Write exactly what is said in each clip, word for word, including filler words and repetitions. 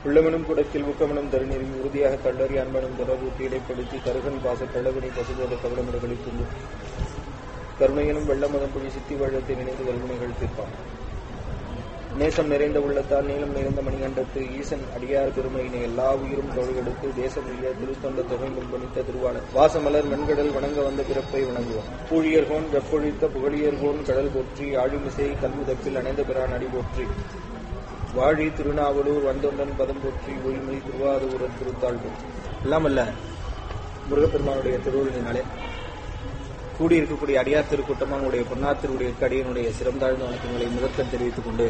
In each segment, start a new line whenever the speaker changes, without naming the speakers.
உள்ளமனும் குடத்தில் ஊக்கமனும் தருநெறி உறுதியாக தள்ளறி அன்பனும் தொடர்பூட்டி இடைப்படுத்தி கருகன் பாச கள்ளவினை பசுபோத கவலமிடங்களை துண்டு கருணையனும் வெள்ளமதம் புலி சித்தி வழத்தை நினைந்து வல்வினைகள் தீர்ப்பான். நேசம் நிறைந்த உள்ளத்தால் நீளம் நிறைந்த மணிகண்டத்து ஈசன் அடியார் பெருமையினை எல்லா உயிரும் தொழிலெடுத்து தேசம் இல்ல திருத்தொண்ட தொகை முன்பணித்த திருவாளர் வாசமலர் வெண்கடல் வணங்க வந்த பிறப்பை வணங்குவான். பூழியர்கோன் வெப்பொழித்த புகழியர்கோன் கடல் போற்றி ஆழிமிசை கல்முதப்பில் அணைந்த பிரான் அடி போற்றி வாழி திருநாவலூர் வந்தொண்டன் பதம் போற்றி ஒளிமொழி திருவாரூரன் திருத்தாள் போற்றி. எல்லாம் அல்ல முருகப்பெருமானுடைய திருவுருளினாலே கூடியிருக்கக்கூடிய அடியார் திருக்கூட்டமானுடைய பொன்னார் திருவுடைய அடியனுடைய சிறந்தாழ்ந்த வணக்கங்களை முதற்கண் தெரிவித்துக் கொண்டு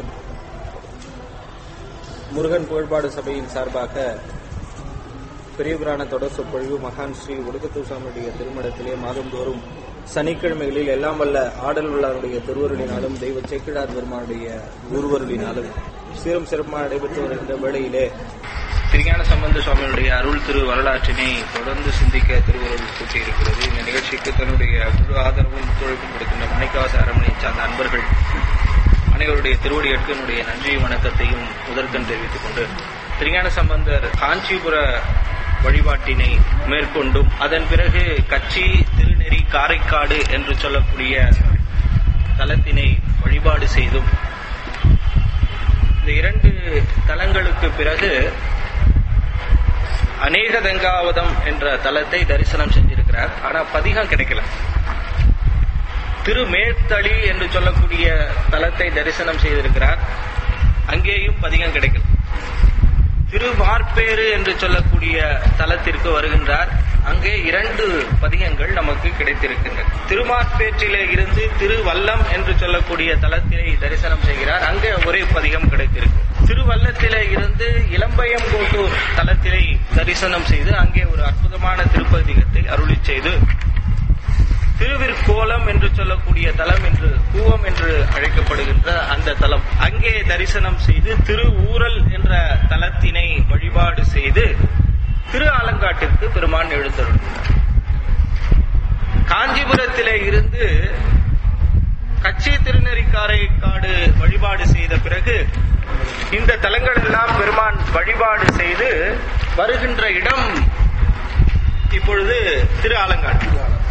முருகன் புகழ்பாடு சபையின் சார்பாக பெரிய புராண தொடர் சொற்பொழிவு மகான் ஸ்ரீ ஒடுக்கத்தூர் சுவாமியுடைய திருமடத்திலே மாதந்தோறும் சனிக்கிழமைகளில் எல்லாம் வல்ல ஆடல் உள்ளாருடைய திருவருளினாலும் தெய்வ சேக்கிழார் பெருமானுடைய குருவருளினாலும் சீரம் சிறப்பாக நடைபெற்று வருகின்ற வேளையிலே திருஞான சம்பந்த சுவாமியுடைய அருள் திரு வரலாற்றினை தொடர்ந்து சிந்திக்க திருவருள் கூட்டியிருக்கிறது. இந்த நிகழ்ச்சிக்கு தன்னுடைய முழு ஆதரவும் ஒத்துழைப்பும் கொடுக்கின்ற மணிக்காச அரண்மனை சார்ந்த அன்பர்கள் அனைவருடைய திருவடி எடுக்கனுடைய நன்றி வணக்கத்தையும் முதற்கண் தெரிவித்துக் கொண்டு திருஞான சம்பந்தர் காஞ்சிபுர வழிபாட்டினை மேற்கொண்டும் அதன் பிறகு கச்சி திருநெறி காரைக்காடு என்று சொல்லக்கூடிய தலத்தினை வழிபாடு செய்தும் இந்த இரண்டு தலங்களுக்கு பிறகு அநேக தங்காவதம் என்ற தலத்தை தரிசனம் செஞ்சிருக்கிறார். ஆனா பதிகம் கிடைக்கல. திருமேத்தளி என்று சொல்லக்கூடிய தலத்தை தரிசனம் செய்திருக்கிறார். அங்கேயும் பதிகம் கிடைக்கல. திருவார்பேறு என்று சொல்லக்கூடிய தலத்திற்கு வருகின்றார். அங்கே இரண்டு பதிகங்கள் நமக்கு கிடைத்திருக்கின்றன. திருமார்பேற்றிலே இருந்து திருவல்லம் என்று சொல்லக்கூடிய தலத்தினை தரிசனம் செய்கிறார். அங்கே ஒரே பதிகம் கிடைத்திருக்கு. திருவல்லத்திலே இருந்து இளம்பயங்கோட்டூர் தலத்திலே தரிசனம் செய்து அங்கே ஒரு அற்புதமான திருப்பதிகத்தை அருளி செய்து திருவிற்கோலம் என்று சொல்லக்கூடிய தலம் என்று கூவம் என்று அழைக்கப்படுகின்ற அந்த தலம் அங்கே தரிசனம் செய்து திரு ஊரல் என்ற தலத்தினை வழிபாடு செய்து திரு ஆலங்காட்டிற்கு பெருமான் எழுந்தருளினார். காஞ்சிபுரத்திலே இருந்து கச்சி திருநெறிக்காரைக்காடு வழிபாடு செய்த பிறகு இந்த தலங்கள் எல்லாம் பெருமான் வழிபாடு செய்து வருகின்ற இடம் இப்பொழுது திரு ஆலங்காட்டு.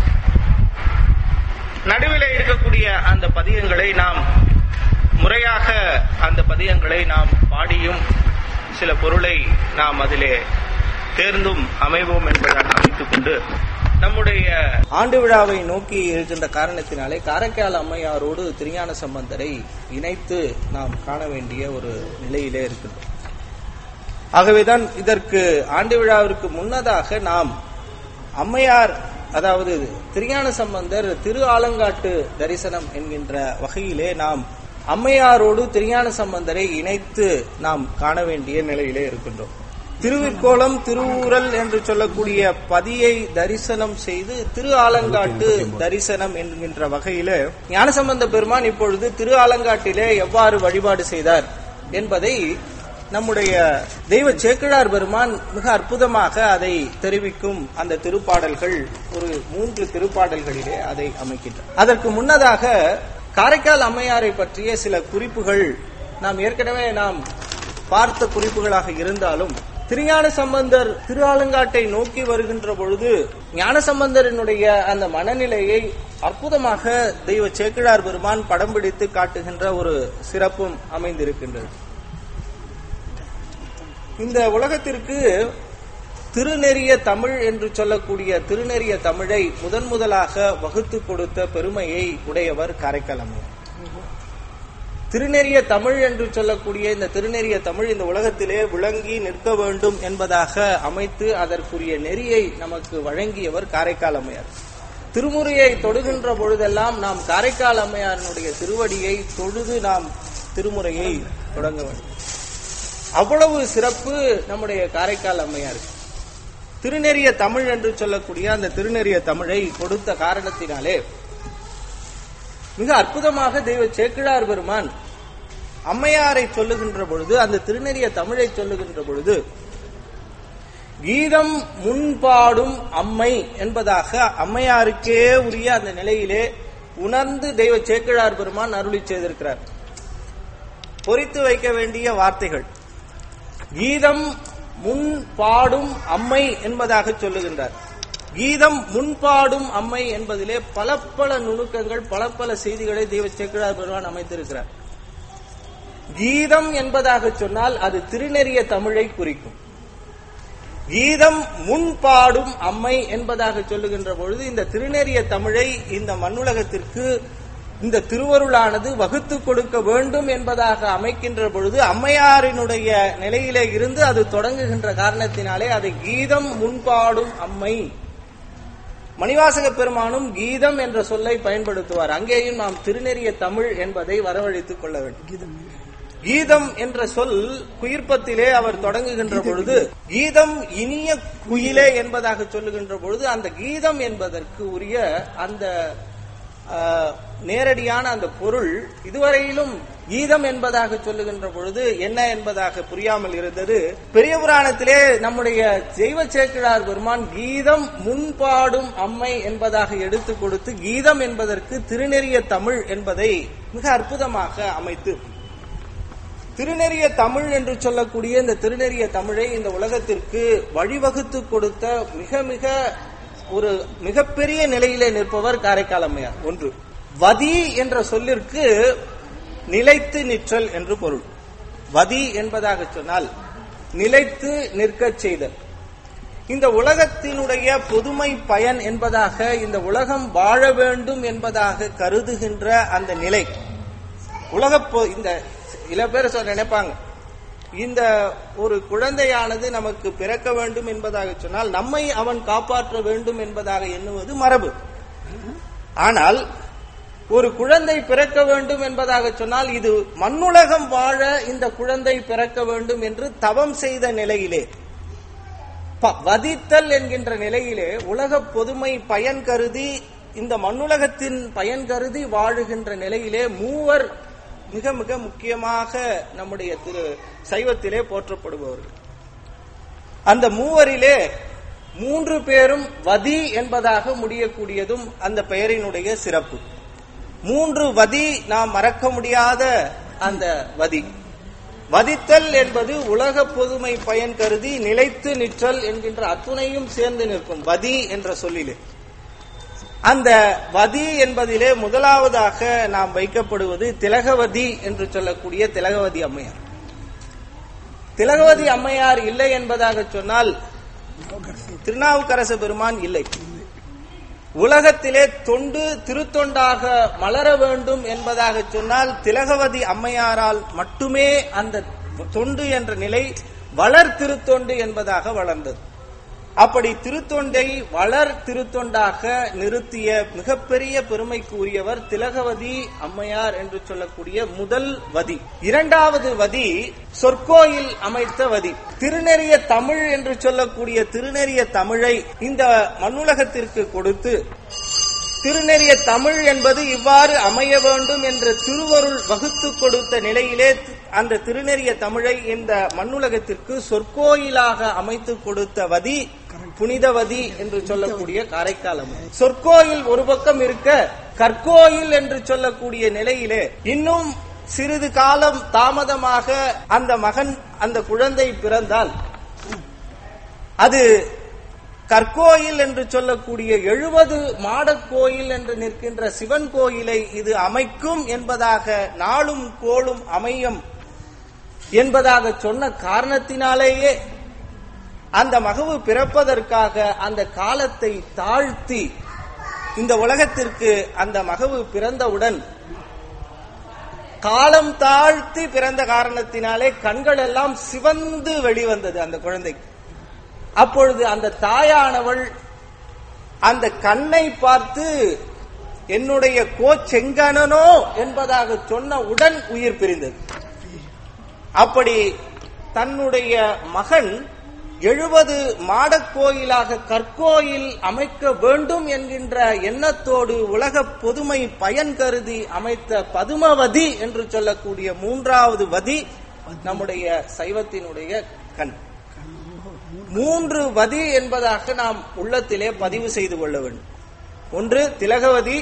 நடுவிலே இருக்கக்கூடிய அந்த பதிகங்களை நாம் முறையாக அந்த பதிகங்களை நாம் பாடியும் சில பொருளை நாம் அதிலே தேர்ந்தும் அமைவோம் என்பதாக அமைத்துக் கொண்டு நம்முடைய ஆண்டு விழாவை நோக்கி இருக்கின்ற காரணத்தினாலே காரைக்கால் அம்மையாரோடு திருஞான சம்பந்தரை இணைத்து நாம் காண வேண்டிய ஒரு நிலையிலே இருக்கின்றோம். ஆகவேதான் இதற்கு ஆண்டு விழாவிற்கு முன்னதாக நாம் அம்மையார் அதாவது திருஞான சம்பந்தர் திரு ஆலங்காட்டு தரிசனம் என்கின்ற வகையிலே நாம் அம்மையாரோடு திருஞான சம்பந்தரை இணைத்து நாம் காண வேண்டிய நிலையிலே இருக்கின்றோம். திருவிற்கோலம் திருவூரல் என்று சொல்லக்கூடிய பதியை தரிசனம் செய்து திரு ஆலங்காட்டு தரிசனம் என்கின்ற வகையில ஞானசம்பந்த பெருமான் இப்பொழுது திரு ஆலங்காட்டிலே எவ்வாறு வழிபாடு செய்தார் என்பதை நம்முடைய தெய்வ சேக்கிழார் பெருமான் மிக அற்புதமாக அதை தெரிவிக்கும் அந்த திருப்பாடல்கள் ஒரு மூன்று திருப்பாடல்களிலே அதை அமைக்கின்றன. அதற்கு முன்னதாக காரைக்கால் அம்மையாரை பற்றிய சில குறிப்புகள் நாம் ஏற்கனவே நாம் பார்த்த குறிப்புகளாக இருந்தாலும் திருஞான சம்பந்தர் திரு ஆலங்காட்டை நோக்கி வருகின்ற பொழுது ஞானசம்பந்தரனுடைய அந்த மனநிலையை அற்புதமாக தெய்வ சேக்கிழார் பெருமான் படம் பிடித்து காட்டுகின்ற ஒரு சிறப்பும் அமைந்திருக்கின்றது. இந்த உலகத்திற்கு திருநெறிய தமிழ் என்று சொல்லக்கூடிய திருநெறிய தமிழை முதன் முதலாக வகுத்து கொடுத்த பெருமையை உடையவர் காரைக்கால் அம்மையார். திருநெறிய தமிழ் என்று சொல்லக்கூடிய இந்த திருநெறிய தமிழ் இந்த உலகத்திலே விளங்கி நிற்க வேண்டும் என்பதாக அமைத்து அதற்குரிய நெறியை நமக்கு வழங்கியவர் காரைக்கால் அம்மையார். திருமுறையை தொடுகின்ற பொழுதெல்லாம் நாம் காரைக்கால் அம்மையாரினுடைய திருவடியை தொழுது நாம் திருமுறையை தொடங்க வேண்டும். அவ்வளவு சிறப்பு நம்முடைய காரைக்கால் அம்மையாருக்கு. திருநெறிய தமிழ் என்று சொல்லக்கூடிய அந்த திருநெறிய தமிழை கொடுத்த காரணத்தினாலே மிக அற்புதமாக தெய்வ சேக்கிழார் பெருமான் அம்மையாரை சொல்லுகின்ற பொழுது அந்த திருநெறிய தமிழை சொல்லுகின்ற பொழுது கீதம் முன்பாடும் அம்மை என்பதாக அம்மையாருக்கே உரிய அந்த நிலையிலே உணர்ந்து தெய்வ சேக்கிழார் பெருமான் அருளி செய்திருக்கிறார். பொறித்து வைக்க வேண்டிய வார்த்தைகள் கீதம் முன் பாடும் அம்மை என்பதாக சொல்லுகின்றார். கீதம் முன்பாடும் அம்மை என்பதிலே பல பல நுணுக்கங்கள், பல பல செய்திகளை தெய்வ சேக்கிழார் பெருமான் அமைத்திருக்கிறார். கீதம் என்பதாக சொன்னால் அது திருநெறிய தமிழை குறிக்கும். கீதம் முன்பாடும் அம்மை என்பதாக சொல்லுகின்ற பொழுது இந்த திருநெறிய தமிழை இந்த மண்ணுலகத்திற்கு இந்த திருவருளானது வகுத்து கொடுக்க வேண்டும் என்பதாக அமைக்கின்ற பொழுது அம்மையாரினுடைய நிலையிலே இருந்து அது தொடங்குகின்ற காரணத்தினாலே அதை கீதம் முன்பாடும் அம்மை. மணிவாசக பெருமானும் கீதம் என்ற சொல்லை பயன்படுத்துவார். அங்கேயும் நாம் திருநெறிய தமிழ் என்பதை வரவழைத்துக் கொள்ள வேண்டும். கீதம் என்ற சொல் குயிர்ப்பத்திலே அவர் தொடங்குகின்ற பொழுது கீதம் இனிய குயிலே என்பதாக சொல்லுகின்ற பொழுது அந்த கீதம் என்பதற்கு உரிய அந்த நேரடியான அந்த பொருள் இதுவரையிலும் கீதம் என்பதாக சொல்லுகின்ற பொழுது என்ன என்பதாக புரியாமல் இருந்தது. பெரிய புராணத்திலே நம்முடைய தெய்வ சேக்கிழார் பெருமான் கீதம் முன்பாடும் அம்மை என்பதாக எடுத்துக் கொடுத்து கீதம் என்பதற்கு திருநெறிய தமிழ் என்பதை மிக அற்புதமாக அமைத்து திருநெறிய தமிழ் என்று சொல்லக்கூடிய இந்த திருநெறிய தமிழை இந்த உலகத்திற்கு வழிவகுத்து கொடுத்த மிக மிக ஒரு மிகப்பெரிய நிலையிலே நிற்பவர் காரைக்கால் அம்மையார். ஒன்று, வதி என்ற சொல்லிற்கு நிலைத்து நிற்றல் என்று பொருள். வதி என்பதாக சொன்னால் நிலைத்து நிற்கச் செய்தல். இந்த உலகத்தினுடைய பொதுமை பயன் என்பதாக இந்த உலகம் வாழ வேண்டும் என்பதாக கருதுகின்ற அந்த நிலை உலக இந்த சில பேர் நினைப்பாங்க இந்த ஒரு குழந்தையானது நமக்கு பிறக்க வேண்டும் என்பதாக சொன்னால் நம்மை அவன் காப்பாற்ற வேண்டும் என்பதாக எண்ணுவது மரபு. ஆனால் ஒரு குழந்தை பிறக்க வேண்டும் என்பதாக சொன்னால் இது மண்ணுலகம் வாழ இந்த குழந்தை பிறக்க வேண்டும் என்று தவம் செய்த நிலையிலே வதித்தல் என்கின்ற நிலையிலே உலக பொதுமை பயன் கருதி இந்த மண்ணுலகத்தின் பயன் கருதி வாழுகின்ற நிலையிலே மூவர் மிக மிக முக்கியமாக நம்முடைய திரு சைவத்திலே போற்றப்படுபவர்கள். அந்த மூவரிலே மூன்று பேரும் வதி என்பதாக முடியக்கூடியதும் அந்த பெயரினுடைய சிறப்பு. மூன்று வதி நாம் மறக்க முடியாத அந்த வதி. வதித்தல் என்பது உலக பொதுமை பயன் கருதி நிலைத்து நிற்றல் என்கின்ற அத்துணையும் சேர்ந்து நிற்கும் வதி என்ற சொல்லிலே. அந்த வதி என்பதிலே முதலாவதாக நாம் வைக்கப்படுவது திலகவதி என்று சொல்லக்கூடிய திலகவதி அம்மையார். திலகவதி அம்மையார் இல்லை என்பதாக சொன்னால் திருநாவுக்கரச பெருமான் இல்லை. உலகத்திலே தொண்டு திருத்தொண்டாக மலர வேண்டும் என்பதாக சொன்னால் திலகவதி அம்மையாரால் மட்டுமே அந்த தொண்டு என்ற நிலை வளர் திருத்தொண்டு என்பதாக வளர்ந்தது. அப்படி திருத்தொண்டை வளர் திருத்தொண்டாக நிறுத்திய மிகப்பெரிய பெருமைக்கு உரியவர் திலகவதி அம்மையார் என்று சொல்லக்கூடிய முதல் வதி. இரண்டாவது வதி சொற்கோயில் அமைத்த வதி. திருநெறிய தமிழ் என்று சொல்லக்கூடிய திருநெறிய தமிழை இந்த மண்ணுலகத்திற்கு கொடுத்து திருநெறிய தமிழ் என்பது இவ்வாறு அமைய வேண்டும் என்ற திருவருள் வகுத்து கொடுத்த நிலையிலே அந்த திருநெறிய தமிழை இந்த மண்ணுலகத்திற்கு சொற்கோயிலாக அமைத்து கொடுத்த வதி புனிதவதி என்று சொல்லக்கூடிய காரைக்கால் அம்மை. சொற்கோயில் ஒரு பக்கம் இருக்க கற்கோயில் என்று சொல்லக்கூடிய நிலையிலே இன்னும் சிறிது காலம் தாமதமாக அந்த மகன் அந்த குழந்தை பிறந்தால் அது கற்கோயில் என்று சொல்லக்கூடிய எழுபது மாடக்கோயில் என்று நிற்கின்ற சிவன் கோயிலை இது அமைக்கும் என்பதாக நாளும் கோளும் அமையும் என்பதாக சொன்ன காரணத்தினாலேயே அந்த மகவு பிறப்பதற்காக அந்த காலத்தை தாழ்த்தி இந்த உலகத்திற்கு அந்த மகவு பிறந்தவுடன் காலம் தாழ்த்தி பிறந்த காரணத்தினாலே கண்கள் எல்லாம் சிவந்து வெளிவந்தது அந்த குழந்தைக்கு. அப்பொழுது அந்த தாயானவள் அந்த கண்ணை பார்த்து என்னுடைய கோச்செங்கனோ என்பதாக சொன்ன உடன் உயிர் பிரிந்தது. அப்படி தன்னுடைய மகன் எழுபது மாடக்கோயிலாக கற்கோயில் அமைக்க வேண்டும் என்கின்ற எண்ணத்தோடு உலக பொதுமை பயன் கருதி அமைத்த பதுமவதி என்று சொல்லக்கூடிய மூன்றாவது வதி நம்முடைய சைவத்தினுடைய கண். மூன்று வதி என்பதாக நாம் உள்ளத்திலே பதிவு செய்து கொள்ள வேண்டும். ஒன்று திலகவதி,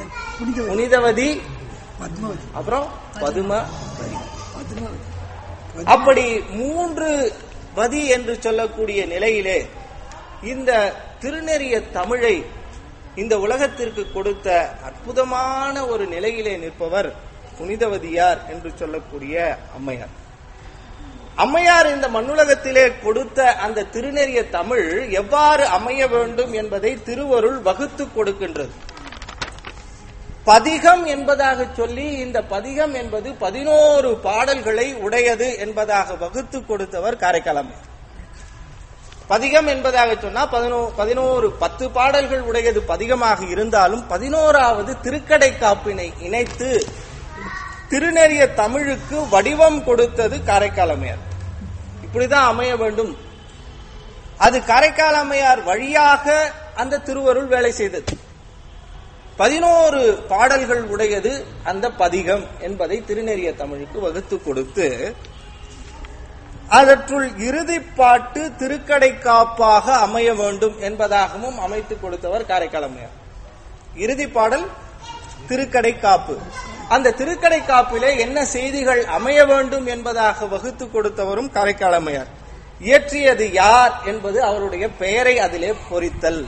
புனிதவதி, அப்புறம் பதுமவதி. அப்படி மூன்று பதி என்று சொல்லக்கூடிய நிலையிலே இந்த திருநெறிய தமிழை இந்த உலகத்திற்கு கொடுத்த அற்புதமான ஒரு நிலையிலே நிற்பவர் புனிதவதியார் என்று சொல்லக்கூடிய அம்மையார். அம்மையார் இந்த மண்ணுலகத்திலே கொடுத்த அந்த திருநெறிய தமிழ் எவ்வாறு அமைய வேண்டும் என்பதை திருவருள் வகுத்து கொடுக்கின்றது. பதிகம் என்பதாக சொல்லி இந்த பதிகம் என்பது பதினோரு பாடல்களை உடையது என்பதாக வகுத்து கொடுத்தவர் காரைக்கால் அம்மையார். பதிகம் என்பதாக சொன்னா பதினோரு பத்து பாடல்கள் உடையது பதிகமாக இருந்தாலும் பதினோராவது திருக்கடை காப்பினை இணைத்து திருநெறிய தமிழுக்கு வடிவம் கொடுத்தது காரைக்கால் அம்மையார். இப்படிதான் அமைய வேண்டும். அது காரைக்கால் அம்மையார் வழியாக அந்த திருவருள் வேலை செய்தது. பதினோரு பாடல்கள் உடையது அந்த பதிகம் என்பதை திருநெறிய தமிழுக்கு வகுத்து கொடுத்து அதற்றுள் இறுதிப்பாட்டு திருக்கடை காப்பாக அமைய வேண்டும் என்பதாகவும் அமைத்து கொடுத்தவர் காரைக்கால் அம்மையார். இறுதி பாடல் திருக்கடை காப்பு. அந்த திருக்கடை காப்பிலே என்ன செய்திகள் அமைய வேண்டும் என்பதாக வகுத்து கொடுத்தவரும் காரைக்கால் அம்மையார். இயற்றியது யார் என்பது அவருடைய பெயரை அதிலே பொறித்தல்.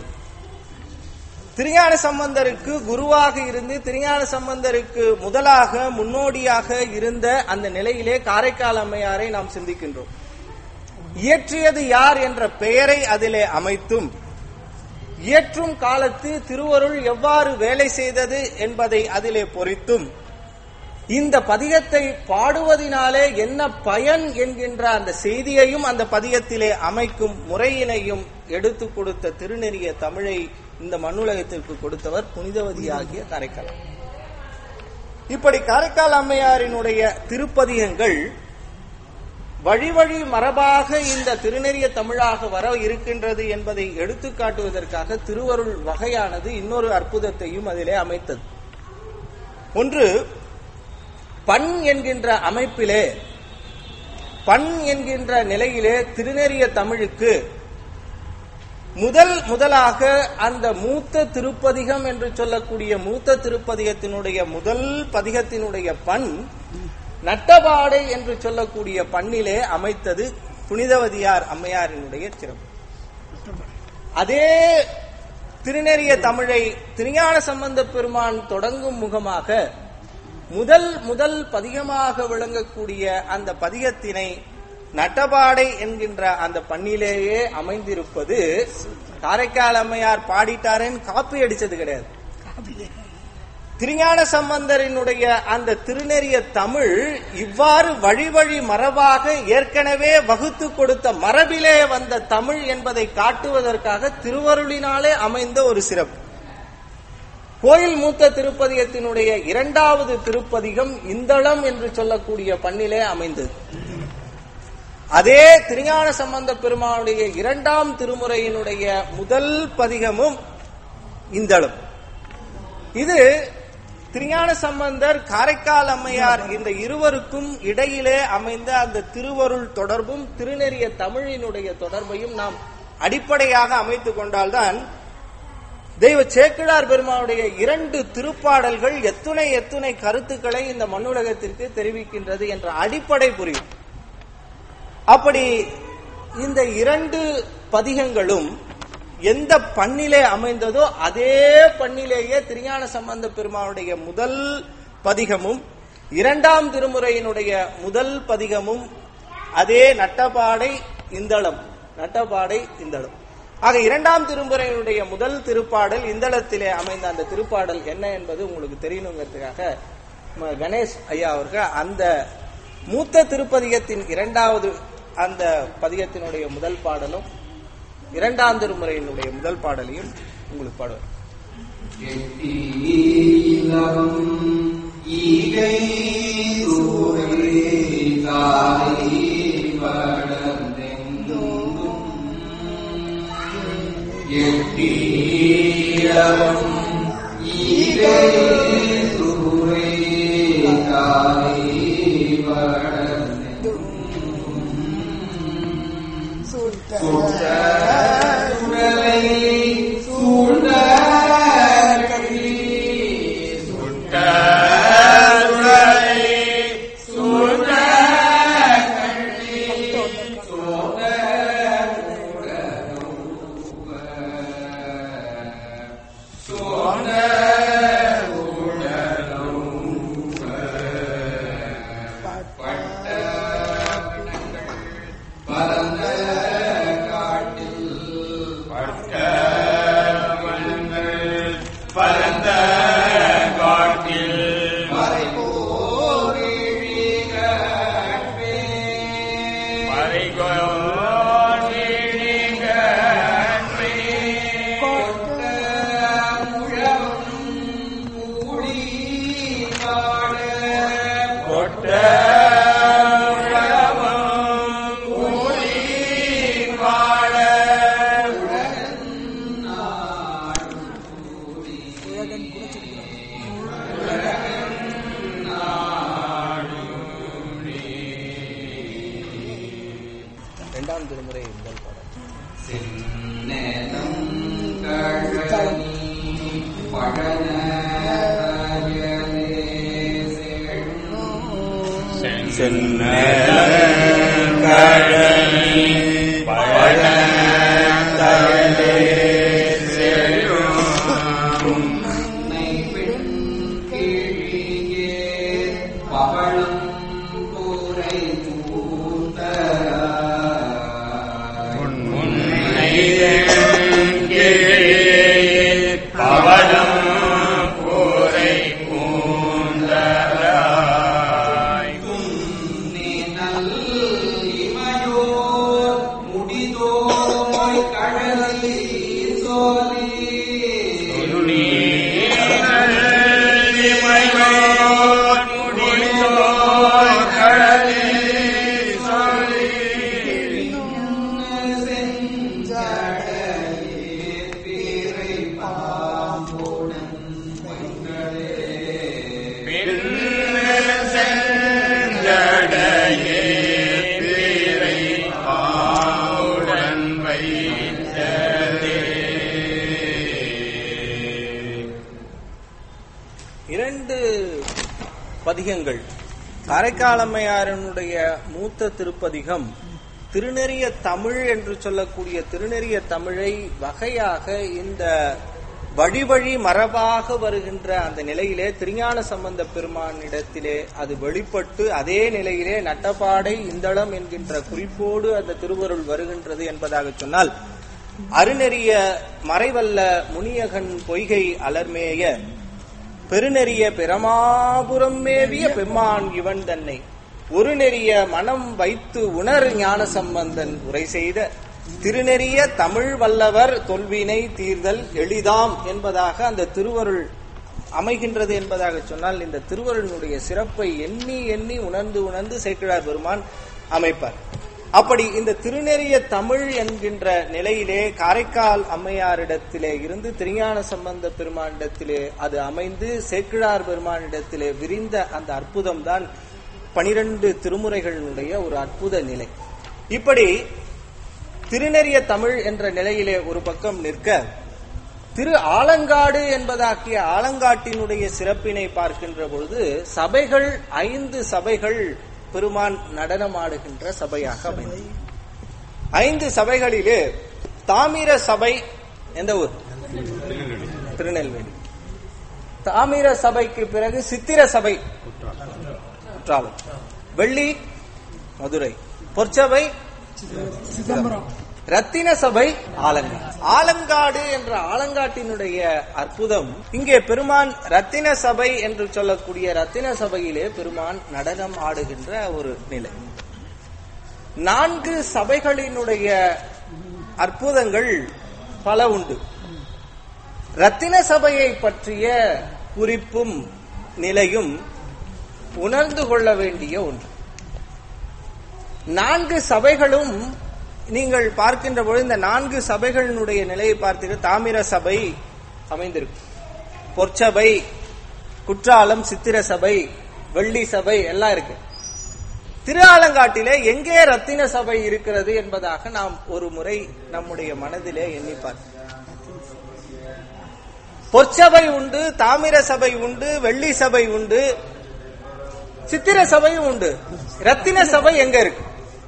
திருஞான சம்பந்தருக்கு குருவாக இருந்து திருஞான சம்பந்தருக்கு முதலாக முன்னோடியாக இருந்த அந்த நிலையிலே காரைக்கால் அம்மையாரை நாம் சிந்திக்கின்றோம். இயற்றியது யார் என்ற பெயரை அதிலே அமைத்தும் இயற்றும் காலத்து திருவருள் எவ்வாறு வேலை செய்தது என்பதை அதிலே பொறித்தும் இந்த பதிகத்தை பாடுவதினாலே என்ன பயன் என்கின்ற அந்த செய்தியையும் அந்த பதிகத்திலே அமைக்கும் முறையினையும் எடுத்து கொடுத்த திருநெறிய தமிழை இந்த மண்ணுலகத்திற்கு கொடுத்தவர் புனிதவதியாகிய காரைக்கால். இப்படி காரைக்கால் அம்மையாரினுடைய திருப்பதிகங்கள் வழி வழி மரபாக இந்த திருநெறிய தமிழாக வர இருக்கின்றது என்பதை எடுத்து காட்டுவதற்காக திருவருள் வகையானது இன்னொரு அற்புதத்தையும் அதிலே அமைத்தது. ஒன்று, பண் என்கின்ற அமைப்பிலே பண் என்கின்ற நிலையிலே திருநெறிய தமிழுக்கு முதல் முதலாக அந்த மூத்த திருப்பதிகம் என்று சொல்லக்கூடிய மூத்த திருப்பதிகத்தினுடைய முதல் பதிகத்தினுடைய பண் நட்டபாடை என்று சொல்லக்கூடிய பண்ணிலே அமைத்தது புனிதவதியார் அம்மையாரினுடைய சிறப்பு. அதே திருநெறிய தமிழை திருஞான சம்பந்த பெருமான் தொடங்கும் முகமாக முதல் முதல் பதிகமாக விளங்கக்கூடிய அந்த பதிகத்தினை நட்டபாடை என்கின்ற அந்த பண்ணிலேயே அமைந்திருப்பது காரைக்கால் அம்மையார் பாடிட்டாரேன்னு காப்பி அடிச்சது கிடையாது. திருஞான சம்பந்தரினுடைய அந்த திருநெறிய தமிழ் இவ்வாறு வழி வழி மரபாக ஏற்கனவே வகுத்து கொடுத்த மரபிலே வந்த தமிழ் என்பதை காட்டுவதற்காக திருவருளினாலே அமைந்த ஒரு சிறப்பு. கோயில் மூத்த திருப்பதிகத்தினுடைய இரண்டாவது திருப்பதிகம் இந்தளம் என்று சொல்லக்கூடிய பண்ணிலே அமைந்தது. அதே திருஞான சம்பந்த பெருமானுடைய இரண்டாம் திருமுறையினுடைய முதல் பதிகமும் இந்தளம். இது திருஞான சம்பந்தர் காரைக்கால் அம்மையார் இந்த இருவருக்கும் இடையிலே அமைந்த அந்த திருவருள் தொடர்பும் திருநெறிய தமிழினுடைய தொடர்பையும் நாம் அடிப்படையாக அமைத்துக் கொண்டால்தான் தெய்வ சேக்கிழார் பெருமானுடைய இரண்டு திருப்பாடல்கள் எத்துணை எத்துணை கருத்துக்களை இந்த மண்ணுலகத்திற்கு தெரிவிக்கின்றது என்ற அடிப்படை புரியும். அப்படி இந்த இரண்டு பதிகங்களும் எந்த பண்ணிலே அமைந்ததோ அதே பண்ணிலேயே திருஞான சம்பந்த பெருமானுடைய முதல் பதிகமும் இரண்டாம் திருமுறையினுடைய முதல் பதிகமும் அதே நட்டபாடை இந்தளம் நட்டபாடை இந்தளம். ஆக இரண்டாம் திருமுறையினுடைய முதல் திருப்பாடல் இந்தளத்திலே அமைந்த அந்த திருப்பாடல் என்ன என்பது உங்களுக்கு தெரியணுங்கிறதுக்காக கணேஷ் ஐயா அவர்கள் அந்த மூத்த திருப்பதிகத்தின் இரண்டாவது அந்த பதிகத்தினுடைய முதல் பாடலும் இரண்டாம் திருமுறையினுடைய முதல் பாடலையும் உங்களுக்கு பாடுவார்.
சுட்ட
இரண்டாம் திருமுறை முதல் இரண்டு பதிகங்கள். காரைக்கால் அம்மையாரனுடைய மூத்த திருப்பதிகம் திருநெறிய தமிழ் என்று சொல்லக்கூடிய திருநெறிய தமிழை வகையாக இந்த வழி வழி மரபாக வருகின்ற அந்த நிலையிலே திருஞான சம்பந்த பெருமானிடத்திலே அது வெளிப்பட்டு அதே நிலையிலே நட்டப்பாடை இந்தளம் என்கின்ற குறிப்போடு அந்த திருவருள் வருகின்றது என்பதாக சொன்னால், அருநெறிய மறைவல்ல முனியகன் பொய்கை அலர்மேய பெருநெறிய பெருமாபுரம் மேவிய பெம்மான் இவன் தன்னை ஒரு நெறிய மனம் வைத்து உணர் ஞான சம்பந்தன் உரை செய்த திருநெறிய தமிழ் வல்லவர் தொல்வினை தீர்தல் எளிதாம் என்பதாக அந்த திருவருள் அமைகின்றது என்பதாக சொன்னால், இந்த திருவருளினுடைய சிறப்பை எண்ணி எண்ணி உணர்ந்து உணர்ந்து சேக்கிழார் பெருமான் அமைப்பார். அப்படி இந்த திருநெறிய தமிழ் என்கின்ற நிலையிலே காரைக்கால் அம்மையாரிடத்திலே இருந்து திருஞான சம்பந்த பெருமானிடத்திலே அது அமைந்து சேக்கிழார் பெருமானிடத்திலே விரிந்த அந்த அற்புதம் தான் பனிரெண்டு திருமுறைகளுடைய ஒரு அற்புத நிலை. இப்படி திருநெறிய தமிழ் என்ற நிலையிலே ஒரு பக்கம் நிற்க, திரு ஆலங்காடு என்பதாகிய ஆலங்காட்டினுடைய சிறப்பினை பார்க்கின்ற பொழுது சபைகள் ஐந்து சபைகள் பெருமான் நடனமாடுகின்ற சபையாக அமைந்தது. ஐந்து சபைகளிலே தாமிர சபை எந்த ஊர்? திருநெல்வேலி. தாமிர சபைக்கு பிறகு சித்திர சபை குற்றாலம், வெள்ளி மதுரை, பொற்சபை சிதம்பரம், ரத்தின சபை ஆலங்காடு. ஆலங்காடு என்ற ஆலங்காட்டினுடைய அற்புதம் இங்கே பெருமான் ரத்தின சபை என்று சொல்லக்கூடிய ரத்தின சபையிலே பெருமான் நடனம் ஆடுகின்ற ஒரு நிலை. நான்கு சபைகளினுடைய அற்புதங்கள் பல உண்டு. ரத்தின சபையை பற்றிய குறிப்பும் நிலையும் உணர்ந்து கொள்ள வேண்டிய ஒன்று. நான்கு சபைகளும் நீங்கள் பார்க்கின்ற பொழுது இந்த நான்கு சபைகளினுடைய நிலையை பார்த்தீர்கள். தாமிர சபை அமைந்திருக்கு, பொற்சபை, குற்றாலம், சித்திர சபை, வெள்ளி சபை எல்லாம் இருக்கு. திரு ஆலங்காட்டிலே எங்கே ரத்தின சபை இருக்கிறது என்பதாக நாம் ஒரு முறை நம்முடைய மனதிலே எண்ணிப்பார். பொற்சபை உண்டு, தாமிர சபை உண்டு, வெள்ளி சபை உண்டு, சித்திர சபையும் உண்டு. ரத்தின சபை எங்க இருக்கு?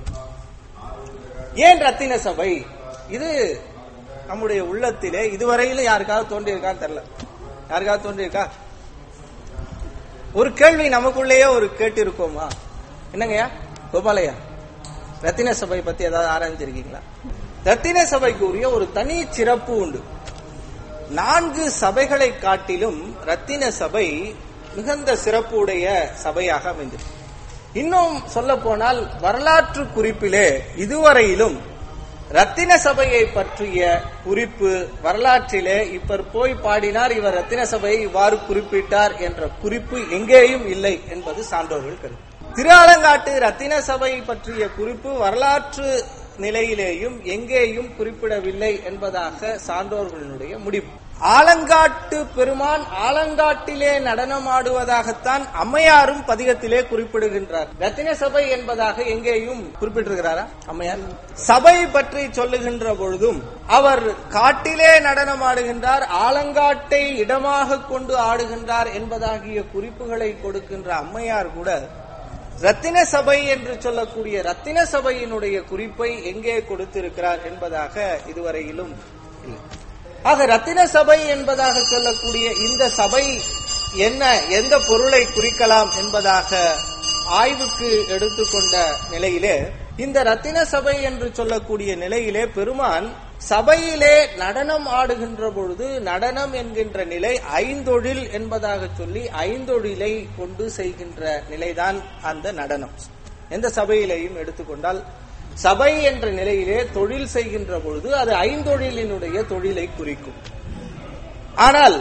ஏன் ரத்தின சபை? இது நம்முடைய உள்ளத்திலே இதுவரையிலும் யாருக்காவது தோன்றியிருக்கான்னு தெரியல. யாருக்காவது தோன்றியிருக்கா? ஒரு கேள்வி நமக்குள்ளேயே ஒரு கேட்டு இருக்கோமா? என்னங்கய்யா கோபாலையா, ரத்தின சபை பத்தி ஏதாவது ஆராய்ச்சிருக்கீங்களா? ரத்தின சபைக்கு உரிய ஒரு தனி சிறப்பு உண்டு. நான்கு சபைகளை காட்டிலும் ரத்தின சபை மிகுந்த சிறப்பு உடைய சபையாக அமைந்தது. இன்னும் சொல்ல போனால் வரலாற்று குறிப்பிலே இதுவரையிலும் ரத்தின சபையை பற்றிய குறிப்பு வரலாற்றிலே இவர் போய் பாடினார், இவர் ரத்தின சபையை இவ்வாறு குறிப்பிட்டார் என்ற குறிப்பு எங்கேயும் இல்லை என்பது சான்றோர்கள் கருத்து. திருஆலங்காட்டு ரத்தின சபை பற்றிய குறிப்பு வரலாற்று நிலையிலேயும் எங்கேயும் குறிப்பிடவில்லை என்பதாக சான்றோர்களுடைய முடிவு. ஆலங்காட்டு பெருமான் ஆலங்காட்டிலே நடனமாடுவதாகத்தான் அம்மையாரும் பதிகத்திலே குறிப்பிடுகின்றார். ரத்தின சபை என்பதாக எங்கேயும் குறிப்பிட்டிருக்கிறாரா அம்மையார்? சபை பற்றி சொல்லுகின்ற பொழுதும் அவர் காட்டிலே நடனமாடுகின்றார், ஆலங்காட்டை இடமாக கொண்டு ஆடுகின்றார் என்பதாகிய குறிப்புகளை கொடுக்கின்ற அம்மையார் கூட ரத்தின சபை என்று சொல்லக்கூடிய ரத்தின சபையினுடைய குறிப்பை எங்கே கொடுத்திருக்கிறார் என்பதாக இதுவரையிலும் இல்லை. ஆக ரத்தின சபை என்பதாக சொல்லக்கூடிய இந்த சபை என்ன, எந்த பொருளை குறிக்கலாம் என்பதாக ஆய்வுக்கு எடுத்துக்கொண்ட நிலையிலே இந்த ரத்தின சபை என்று சொல்லக்கூடிய நிலையிலே பெருமான் சபையிலே நடனம் ஆடுகின்ற பொழுது நடனம் என்கின்ற நிலை ஐந்தொழில் என்பதாக சொல்லி ஐந்தொழிலை கொண்டு செய்கின்ற நிலைதான் அந்த நடனம். எந்த சபையிலையும் எடுத்துக்கொண்டால் சபை என்ற நிலையிலே தொழில் செய்கின்ற பொழுது அது ஐந்தொழிலினுடைய தொழிலை குறிக்கும். ஆனால்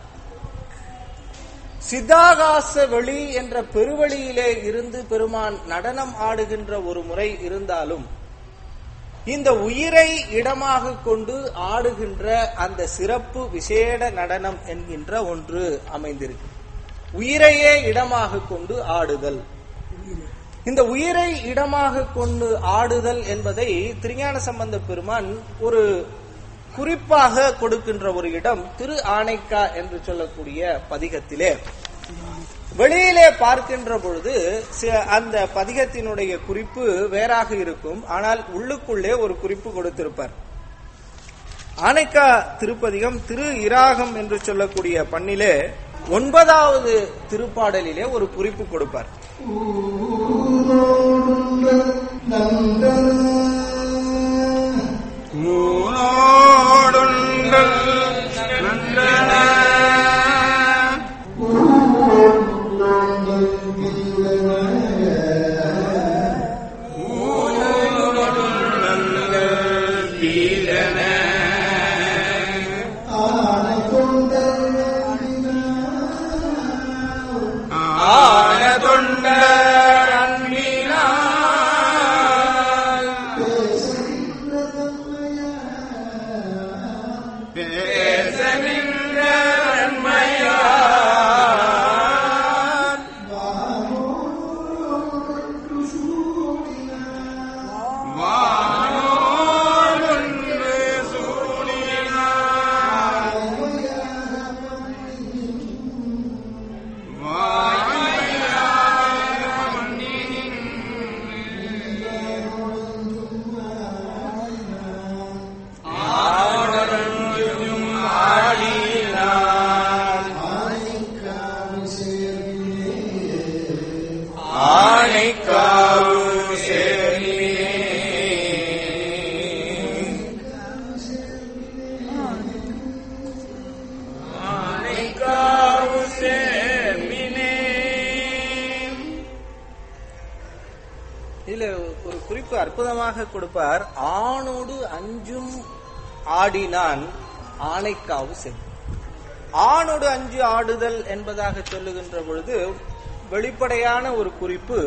சித்தாகாச வெளி என்ற பெருவெளியிலே இருந்து பெருமான் நடனம் ஆடுகின்ற ஒரு முறை இருந்தாலும் இந்த உயிரை இடமாக கொண்டு ஆடுகின்ற அந்த சிறப்பு விசேட நடனம் என்கின்ற ஒன்று அமைந்திருக்கு. உயிரையே இடமாக கொண்டு ஆடுதல். இந்த உயிரை இடமாக கொண்டு ஆடுதல் என்பதை திருஞான சம்பந்த பெருமான் ஒரு குறிப்பாக கொடுக்கின்ற ஒரு இடம் திரு ஆனைக்கா என்று சொல்லக்கூடிய பதிகத்திலே வெளியிலே பார்க்கின்ற பொழுது அந்த பதிகத்தினுடைய குறிப்பு வேறாக இருக்கும். ஆனால் உள்ளுக்குள்ளே ஒரு குறிப்பு கொடுத்திருப்பார். ஆனைக்கா திருப்பதிகம் திரு இராகம் என்று சொல்லக்கூடிய பண்ணிலே ஒன்பதாவது திருப்பாடலிலே ஒரு குறிப்பு கொடுப்பார். இதுல ஒரு குறிப்பு அற்புதமாக கொடுப்பார். ஆணோடு அஞ்சும் ஆடினான் ஆனைக்காவு செல். ஆணோடு அஞ்சு ஆடுதல் என்பதாக சொல்லுகின்ற பொழுது வெளிப்படையான ஒரு குறிப்பு.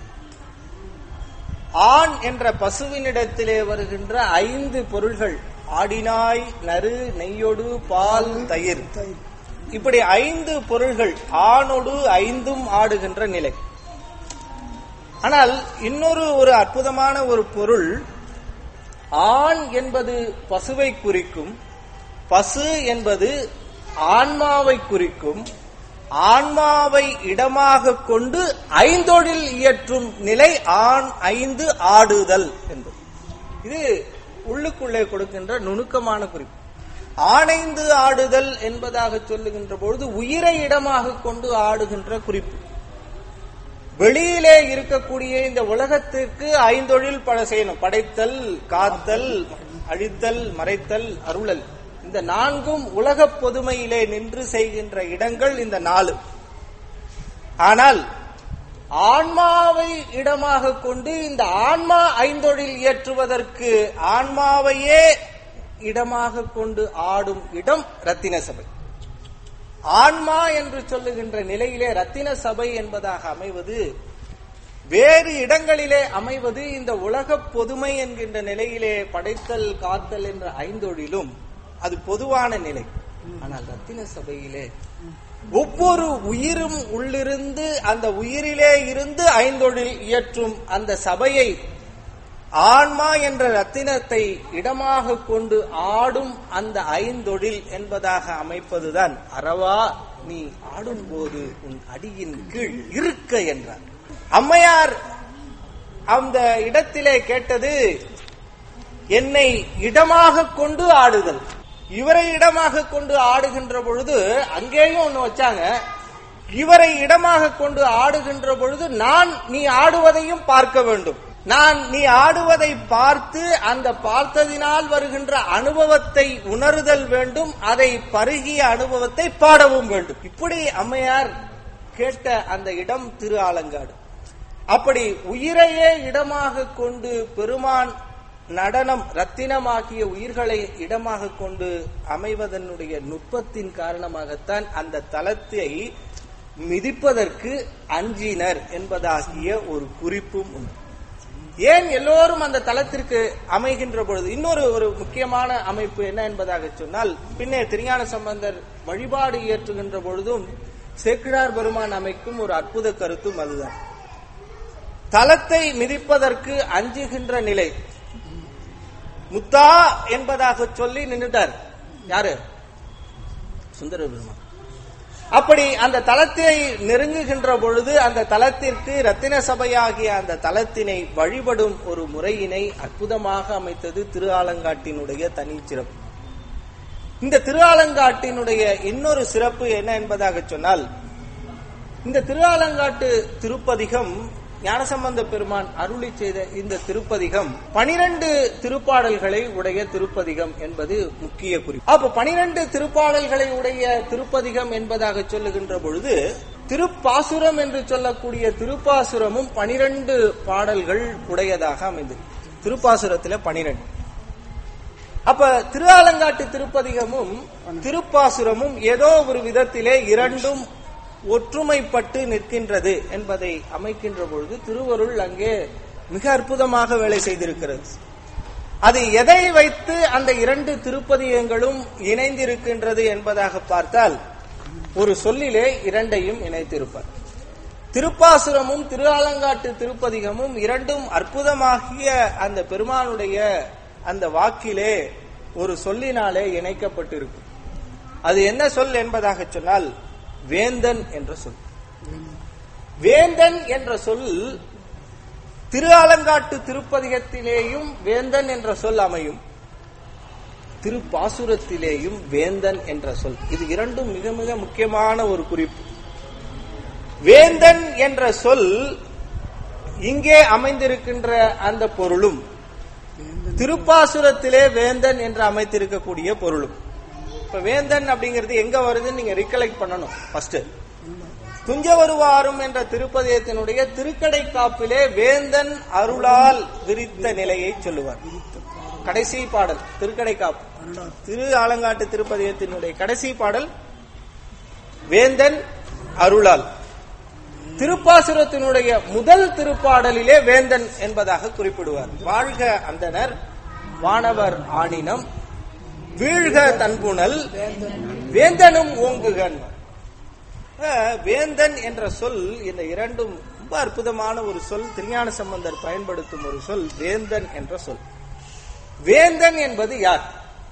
ஆண் என்ற பசுவினிடத்திலே வருகின்ற ஐந்து பொருள்கள் ஆடினாய், நறு, நெய்யொடு, பால், தயிர், இப்படி ஐந்து பொருள்கள் ஆணோடு ஐந்தும் ஆடுகின்ற நிலை. ஆனால் இன்னொரு ஒரு அற்புதமான ஒரு பொருள், ஆண் என்பது பசுவை குறிக்கும், பசு என்பது ஆன்மாவை குறிக்கும், ஆன்மாவை இடமாக கொண்டு ஐந்தொழில் இயற்றும் நிலை ஆண் ஐந்து ஆடுதல் என்பது. இது உள்ளுக்குள்ளே கொடுக்கின்ற நுணுக்கமான குறிப்பு. ஆணைந்து ஆடுதல் என்பதாக சொல்லுகின்ற பொழுது உயிரை இடமாக கொண்டு ஆடுகின்ற குறிப்பு. வெளியிலே இருக்கக்கூடிய இந்த உலகத்திற்கு ஐந்தொழில் பல செய்யணும். படைத்தல், காத்தல், அழித்தல், மறைத்தல், அருளல். இந்த நான்கும் உலக பொதுமையிலே நின்று செய்கின்ற இடங்கள் இந்த நாலு. ஆனால் ஆன்மாவை இடமாக கொண்டு இந்த ஆன்மா ஐந்தொழில் இயற்றுவதற்கு ஆன்மாவையே இடமாக கொண்டு ஆடும் இடம் ரத்தின சபை. ஆன்மா என்று சொல்லுகின்ற நிலையிலே ரத்தின சபை என்பதாக அமைவது வேறு இடங்களிலே அமைவது இந்த உலக பொதுமை என்கின்ற நிலையிலே படைத்தல் காத்தல் என்ற ஐந்தொழிலும் அது பொதுவான நிலை. ஆனால் ரத்தின சபையிலே ஒவ்வொரு உயிரும் உள்ளிருந்து அந்த உயிரிலே இருந்து ஐந்தொழில் இயற்றும் அந்த சபையை ஆன்மா என்ற ரத்தினத்தை இடமாக கொண்டு ஆடும் அந்த ஐந்தொழில் என்பதாக அமைப்பதுதான் அறவா நீ ஆடும் போது உன் அடியின் கீழ் இருக்க என்றார். அம்மையார் அந்த இடத்திலே கேட்டது என்னை இடமாக கொண்டு ஆடுதல். இவரை இடமாக கொண்டு ஆடுகின்ற பொழுது அங்கேயும் ஒண்ணு வச்சாங்க. இவரை இடமாக கொண்டு ஆடுகின்ற பொழுது நான் நீ ஆடுவதையும் பார்க்க வேண்டும். நான் நீ ஆடுவதை பார்த்து அந்த பார்த்ததினால் வருகின்ற அனுபவத்தை உணர்தல் வேண்டும். அதை பருகிய அனுபவத்தை பாடவும் வேண்டும். இப்படி அம்மையார் கேட்ட அந்த இடம் திரு ஆலங்காடு. அப்படி உயிரையே இடமாக கொண்டு பெருமான் நடனம் ரத்தினமாக்கிய உயிர்களை இடமாக கொண்டு அமைவதனுடைய நுட்பத்தின் காரணமாகத்தான் அந்த தலத்தை மிதிப்பதற்கு அஞ்சினர் என்பதாகிய ஒரு குறிப்பும் உண்டு. ஏன் எல்லோரும் அந்த தலத்திற்கு அமைகின்ற பொழுது இன்னொரு ஒரு முக்கியமான அமைப்பு என்ன என்பதாக சொன்னால், பின்னே திருஞான சம்பந்தர் வழிபாடு இயற்றுகின்ற பொழுதும் சேக்கிழார் பெருமான் அமைக்கும் ஒரு அற்புத கருத்தும் அதுதான். தலத்தை மிதிப்பதற்கு அஞ்சுகின்ற நிலை. முத்தா என்பதாக சொல்லி நின்றுட்டார் யாரு? சுந்தர பெருமான். அப்படி அந்த தலத்தை நெருங்குகின்ற பொழுது அந்த தலத்திற்கு ரத்தின சபையாகிய அந்த தலத்தினை வழிபடும் ஒரு முறையினை அற்புதமாக அமைத்தது திரு ஆலங்காட்டினுடைய தனி சிறப்பு. இந்த திரு ஆலங்காட்டினுடைய இன்னொரு சிறப்பு என்ன என்பதாக சொன்னால், இந்த திரு ஆலங்காட்டு திருப்பதிகம் ஞானசம்பந்த பெருமான் அருளி செய்த இந்த திருப்பதிகம் பனிரெண்டு திருப்பாடல்களை உடைய திருப்பதிகம் என்பது முக்கிய குறிப்பு. அப்ப பனிரெண்டு திருப்பாடல்களை உடைய திருப்பதிகம் என்பதாக சொல்லுகின்ற பொழுது திருப்பாசுரம் என்று சொல்லக்கூடிய திருப்பாசுரமும் பனிரெண்டு பாடல்கள் உடையதாக அமைந்தது. திருப்பாசுரத்தில பனிரெண்டு. அப்ப திரு ஆலங்காட்டு திருப்பதிகமும் திருப்பாசுரமும் ஏதோ ஒரு விதத்திலே இரண்டும் ஒற்றுமைப்பட்டு நிற்கின்றது என்பதை அமைக்கின்ற பொழுது திருவருள் அங்கே மிக அற்புதமாக வேலை செய்திருக்கிறது. அது எதை வைத்து அந்த இரண்டு திருப்பதிகங்களும் இணைந்திருக்கின்றது என்பதாக பார்த்தால் ஒரு சொல்லிலே இரண்டையும் இணைத்திருப்பார். திருப்பாசுரமும் திரு ஆலங்காட்டு திருப்பதிகமும் இரண்டும் அற்புதமாகிய அந்த பெருமானுடைய அந்த வாக்கிலே ஒரு சொல்லினாலே இணைக்கப்பட்டிருக்கும். அது என்ன சொல் என்பதாக சொன்னால் வேந்தன் என்ற சொல். வேந்தன் என்ற சொல் திரு ஆலங்காட்டு திருப்பதிகத்திலேயும் வேந்தன் என்ற சொல் அமையும், திருப்பாசுரத்திலேயும் வேந்தன் என்ற சொல். இது இரண்டும் மிக மிக முக்கியமான ஒரு குறிப்பு. வேந்தன் என்ற சொல் இங்கே அமைந்திருக்கின்ற அந்த பொருளும் திருப்பாசுரத்திலே வேந்தன் என்று அமைத்திருக்கக்கூடிய பொருளும். இப்ப வேந்தன் அப்படிங்கிறது எங்க வருதுன்னு நீங்க ரிகலெக்ட் பண்ணணும். ஃபர்ஸ்ட் துஞ்ச வருவாரும் என்ற திருப்பதியத்தினுடைய திருக்கடை காப்பிலே வேந்தன் அருளால் விரித்த நிலையை சொல்லுவார். கடைசி பாடல் திருக்கடை காப்பு. திரு ஆலங்காட்டு திருப்பதியத்தினுடைய கடைசி பாடல் வேந்தன் அருளால். திருப்பாசுரத்தினுடைய முதல் திருப்பாடலிலே வேந்தன் என்பதாக குறிப்பிடுவார். வாழ்க அந்தனர் வானவர் ஆணினம் வீழ்க தன்புணல் வேந்தனும் ஓங்குகன். வேந்தன் என்ற சொல் இந்த இரண்டும் ரொம்ப அற்புதமான ஒரு சொல். திருஞான சம்பந்தர் பயன்படுத்தும் ஒரு சொல் வேந்தன் என்ற சொல். வேந்தன் என்பது யார்?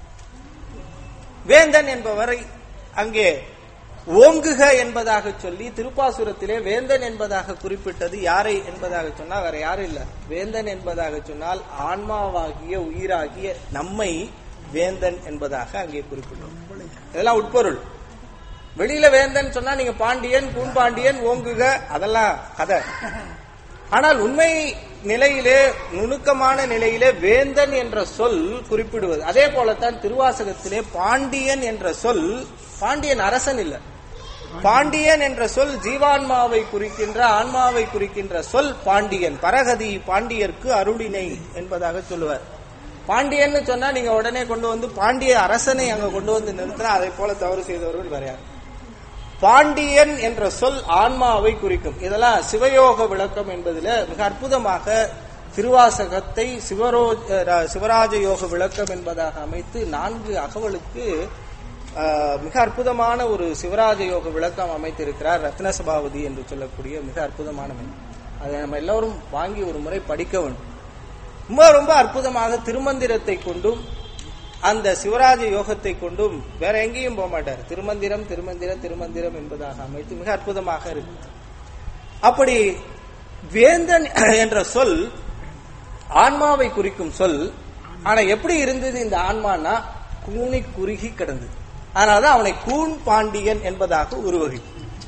வேந்தன் என்பவரை அங்கே ஓங்குக என்பதாக சொல்லி திருப்பாசுரத்திலே வேந்தன் என்பதாக குறிப்பிட்டது யாரை என்பதாக சொன்னால் வேற யாரும் இல்ல. வேந்தன் என்பதாக சொன்னால் ஆன்மாவாகிய உயிராகிய நம்மை வேந்தன் என்பதாக அங்கே குறிப்பிட்டோம். இதெல்லாம் உட்பொருள். வெளியில வேந்தன் சொன்னா நீங்க பாண்டியன் கூன்பாண்டியன் ஓங்குக அதெல்லாம் கதை. ஆனால் உண்மை நிலையிலே நுணுக்கமான நிலையிலே வேந்தன் என்ற சொல் குறிப்பிடுவது. அதே போலத்தான் திருவாசகத்திலே பாண்டியன் என்ற சொல் பாண்டியன் அரசன் இல்ல, பாண்டியன் என்ற சொல் ஜீவான்மாவை குறிக்கின்ற, ஆன்மாவை குறிக்கின்ற சொல் பாண்டியன். பரகதி பாண்டியர்க்கு அருளினை என்பதாக சொல்லுவார். பாண்டியன்னு சொன்னா நீங்க உடனே கொண்டு வந்து பாண்டிய அரசனை அங்க கொண்டு வந்து நிறுத்தினா அதை போல தவறு செய்தவர்கள் வரையார். பாண்டியன் என்ற சொல் ஆன்மாவை குறிக்கும். இதெல்லாம் சிவயோக விளக்கம் என்பதில் மிக அற்புதமாக திருவாசகத்தை சிவரோ சிவராஜ யோக விளக்கம் என்பதாக அமைத்து நான்கு அகவலுக்கு மிக அற்புதமான ஒரு சிவராஜ யோக விளக்கம் அமைத்திருக்கிறார் ரத்ன சபாவதி என்று சொல்லக்கூடிய மிக அற்புதமான. அதை நம்ம எல்லோரும் வாங்கி ஒரு முறை படிக்க வேண்டும். ரொம்ப ரொம்ப அற்புதமாக திருமந்திரத்தை கொண்டும் அந்த சிவராஜ யோகத்தை கொண்டும் வேற எங்கேயும் போக மாட்டார். திருமந்திரம் திருமந்திரம் திருமந்திரம் என்பதாக அமைத்து மிக அற்புதமாக இருக்கு. அப்படி வேந்தன் என்ற சொல் ஆன்மாவை குறிக்கும் சொல். ஆனா எப்படி இருந்தது இந்த ஆன்மானா கூனி குறுகி கிடந்தது. அதனாலதான் அவனை கூன் பாண்டியன் என்பதாக உருவகை.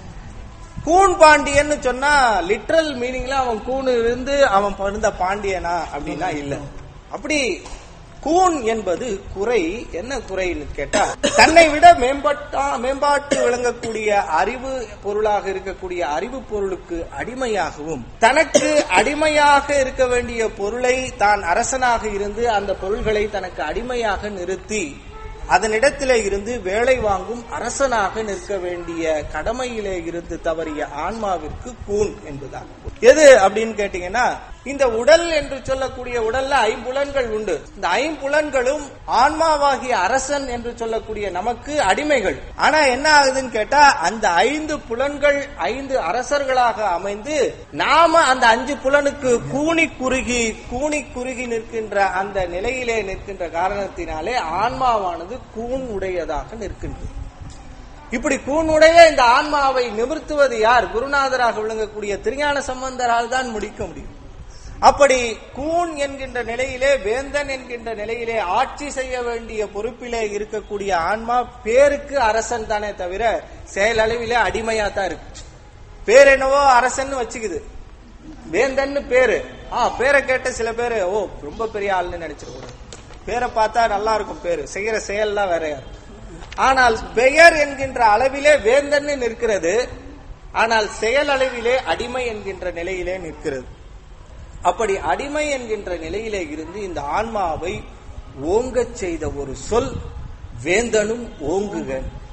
கூன் பாண்டியன் சொன்னா லிட்ரல் மீனிங்ல அவன் கூனு இருந்து அவன் பிறந்த பாண்டியனா அப்படின்னா இல்ல. அப்படி கூன் என்பது குறை. என்ன குறைன்னு கேட்டா, தன்னை விட மேம்பட்டா மேம்பாட்டு விளங்கக்கூடிய அறிவு பொருளாக இருக்கக்கூடிய அறிவு பொருளுக்கு அடிமையாகவும், தனக்கு அடிமையாக இருக்க வேண்டிய பொருளை தான் அரசனாக இருந்து அந்த பொருள்களை தனக்கு அடிமையாக நிறுத்தி அதனிடத்திலே இருந்து வேலை வாங்கும் அரசனாக நிற்க வேண்டிய கடமையிலே இருந்து தவறிய ஆன்மாவிற்கு கூன் என்பதாகும். எது அப்படின்னு கேட்டீங்கன்னா, இந்த உடல் என்று சொல்லக்கூடிய உடல்ல ஐம்புலன்கள் உண்டு. இந்த ஐம்புலன்களும் ஆன்மாவாகிய அரசன் என்று சொல்லக்கூடிய நமக்கு அடிமைகள். ஆனா என்ன ஆகுதுன்னு கேட்டா, அந்த ஐந்து புலன்கள் ஐந்து அரசர்களாக அமைந்து நாம அந்த அஞ்சு புலனுக்கு கூனி குறுகி கூனி குறுகி நிற்கின்ற அந்த நிலையிலே நிற்கின்ற காரணத்தினாலே ஆன்மாவானது கூன் உடையதாக நிற்கின்றது. இப்படி கூனுடைய இந்த ஆன்மாவை நிமிர்த்துவது யார்? குருநாதராக விளங்கக்கூடிய திருஞான சம்பந்தரால் தான் முடிக்க முடியும். அப்படி கூன் என்கின்ற நிலையிலே, வேந்தன் என்கின்ற நிலையிலே ஆட்சி செய்ய வேண்டிய பொறுப்பிலே இருக்கக்கூடிய ஆன்மா பேருக்கு அரசன் தானே தவிர செயலளவிலே அடிமையா தான் இருக்கு. பேர் என்னவோ அரசன் வச்சுக்குது, வேந்தன்னு பேரு. ஆ பேரை கேட்ட சில பேரு ஓ ரொம்ப பெரிய ஆள்னு நினைச்சிருக்கூடாது. பேரை பார்த்தா நல்லா இருக்கும், பேரு செய்யற செயல்லாம் வேற யாரு. ஆனால் பெயர் என்கின்ற அளவிலே வேந்தன்னு நிற்கிறது, ஆனால் செயல் அளவிலே அடிமை என்கின்ற நிலையிலே நிற்கிறது. அப்படி அடிமை என்கின்ற நிலையிலே இருந்து இந்த ஆன்மாவை ஓங்கச் செய்த ஒரு சொல் வேந்தனும் ஓங்குக.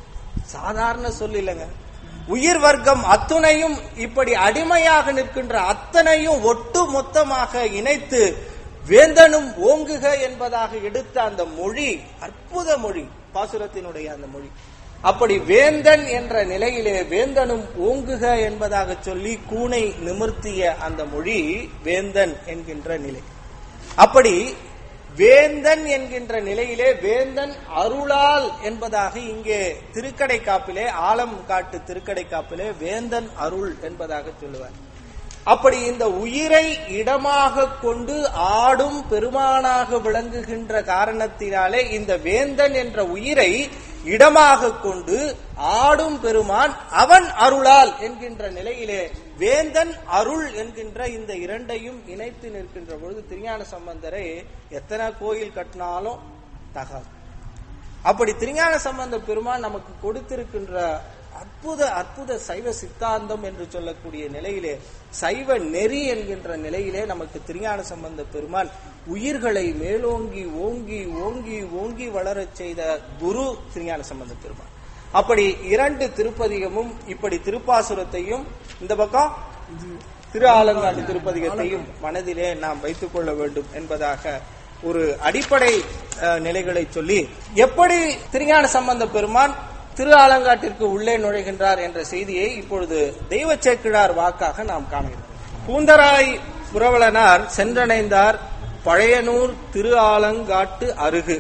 சாதாரண சொல் இல்லைங்க. உயிர் வர்க்கம் அத்துணையும் இப்படி அடிமையாக நிற்கின்ற அத்தனையும் ஒட்டு மொத்தமாக இணைத்து வேந்தனும் ஓங்குக என்பதாக எடுத்த அந்த மொழி அற்புத மொழி, பாசுரத்தினுடைய அந்த மொழி. அப்படி வேந்தன் என்ற நிலையிலே வேந்தனும் ஓங்குக என்பதாக சொல்லி கூனை நிமிர்த்திய அந்த மொழி வேந்தன் என்கின்ற நிலை. அப்படி வேந்தன் என்கின்ற நிலையிலே வேந்தன் அருளால் என்பதாக இங்கே திருக்கடை காப்பிலே, ஆலம் காட்டு திருக்கடை காப்பிலே வேந்தன் அருள் என்பதாக சொல்லுவார். அப்படி இந்த உயிரை இடமாக கொண்டு ஆடும் பெருமானாக விளங்குகின்ற காரணத்தினாலே இந்த வேந்தன் என்ற உயிரை இடமாக கொண்டு ஆடும் பெருமான் அவன் அருளால் என்கின்ற நிலையிலே வேந்தன் அருள் என்கின்ற இந்த இரண்டையும் இணைத்து நிற்கின்ற பொழுது திருஞான சம்பந்தரை எத்தனை கோயில் கட்டினாலும் தகாது. அப்படி திருஞான சம்பந்த பெருமான் நமக்கு கொடுத்திருக்கின்ற அற்புத அற்புத சைவ சித்தாந்தம் என்று சொல்லக்கூடிய நிலையிலே, சைவ நெறி என்கின்ற நிலையிலே நமக்கு திருஞான சம்பந்த பெருமான் உயிர்களை மேலோங்கி ஓங்கி ஓங்கி ஓங்கி வளரச் செய்த குரு திருஞான சம்பந்த பெருமான். அப்படி இரண்டு திருப்பதிகமும் இப்படி திருப்பாசுரத்தையும் இந்த பக்கம் திரு ஆலங்காட்டு திருப்பதிகத்தையும் மனதிலே நாம் வைத்துக் கொள்ள வேண்டும் என்பதாக ஒரு அடிப்படை நிலைகளை சொல்லி, எப்படி திருஞான சம்பந்த பெருமான் திரு ஆலங்காட்டிற்கு உள்ளே நுழைகின்றார் என்ற செய்தியை இப்பொழுது தெய்வ சேக்கிழார் வாக்காக நாம் காண்கிறோம். கூந்தராய் புரவலனார் சென்றடைந்தார் பழையனூர் திரு ஆலங்காட்டு அருகு.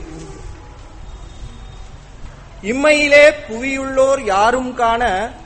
இம்மையிலே புவியுள்ளோர் யாரும் காண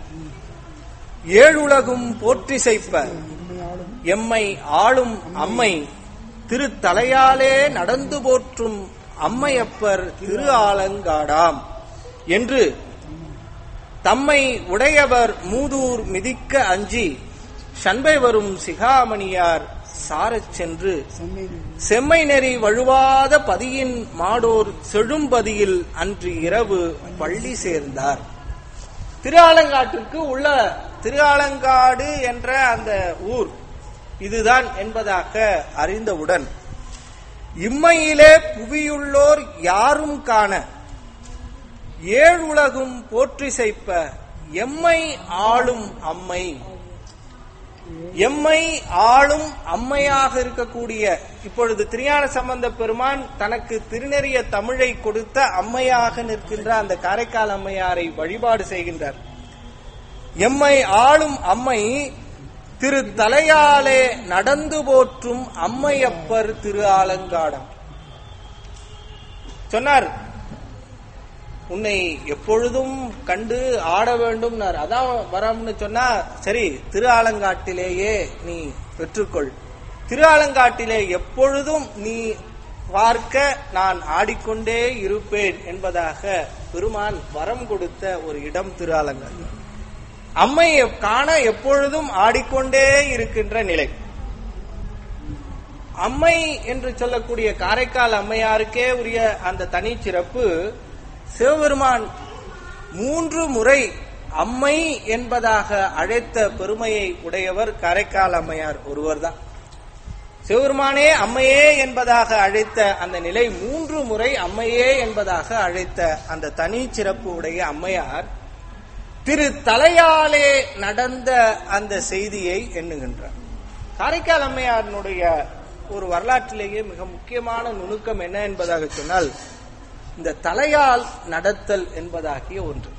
ஏழுலகும் போற்றிசைப்ப எம்மை ஆளும் அம்மை திரு தலையாலே நடந்து போற்றும் அம்மையப்பர் திரு ஆலங்காடாம் என்று தம்மை உடையவர் மூதூர் மிதிக்க அஞ்சி சண்பை வரும் சிகாமணியார் சாரச் சென்று செம்மை நெறி வழுவாத பதியின் மாடோர் செழும்பதியில் அன்று இரவு பள்ளி சேர்ந்தார். திருஆலங்காட்டிற்கு உள்ள திருஆலங்காடு என்ற அந்த ஊர் இதுதான் என்பதாக அறிந்தவுடன் இம்மையிலே புவியுள்ளோர் யாரும் காண ஏழுலகும் போற்றி செய்ப்ப எம்மை ஆளும் அம்மை, எம்மை ஆளும் அம்மையாக இருக்கக்கூடிய இப்பொழுது திருஞான சம்பந்த பெருமான் தனக்கு திருநெறிய தமிழை கொடுத்த அம்மையாக நிற்கின்ற அந்த காரைக்கால் அம்மையாரை வழிபாடு செய்கின்றார். எம்மை ஆளும் அம்மை திரு தலையாலே நடந்து போற்றும் அம்மையப்பர் திரு ஆலங்காடம் சொன்னார். உன்னை எப்பொழுதும் கண்டு ஆட வேண்டும், அதான் வரம்னு சொன்னா சரி, திரு ஆலங்காட்டிலேயே நீ பெற்றுக்கொள், திரு ஆலங்காட்டிலே எப்பொழுதும் நீ பார்க்க நான் ஆடிக்கொண்டே இருப்பேன் என்பதாக பெருமான் வரம் கொடுத்த ஒரு இடம் திரு ஆலங்காடு. அம்மையை காண எப்பொழுதும் ஆடிக்கொண்டே இருக்கின்ற நிலை. அம்மை என்று சொல்லக்கூடிய காரைக்கால் அம்மையாருக்கே உரிய அந்த தனி சிறப்பு, சிவபெருமான் மூன்று முறை அம்மை என்பதாக அழைத்த பெருமையை உடையவர் காரைக்கால் அம்மையார் ஒருவர் தான். சிவபெருமானே அம்மையே என்பதாக அழைத்த அந்த நிலை, மூன்று முறை அம்மையே என்பதாக அழைத்த அந்த தனி சிறப்பு உடைய அம்மையார் திரு தலையாலே நடந்த அந்த செய்தியை எண்ணுகின்றார். காரைக்கால் அம்மையாரினுடைய ஒரு வரலாற்றிலேயே மிக முக்கியமான நுணுக்கம் என்ன என்பதாக சொன்னால், இந்த தலையால் நடத்தல் என்பதாகிய ஒன்று.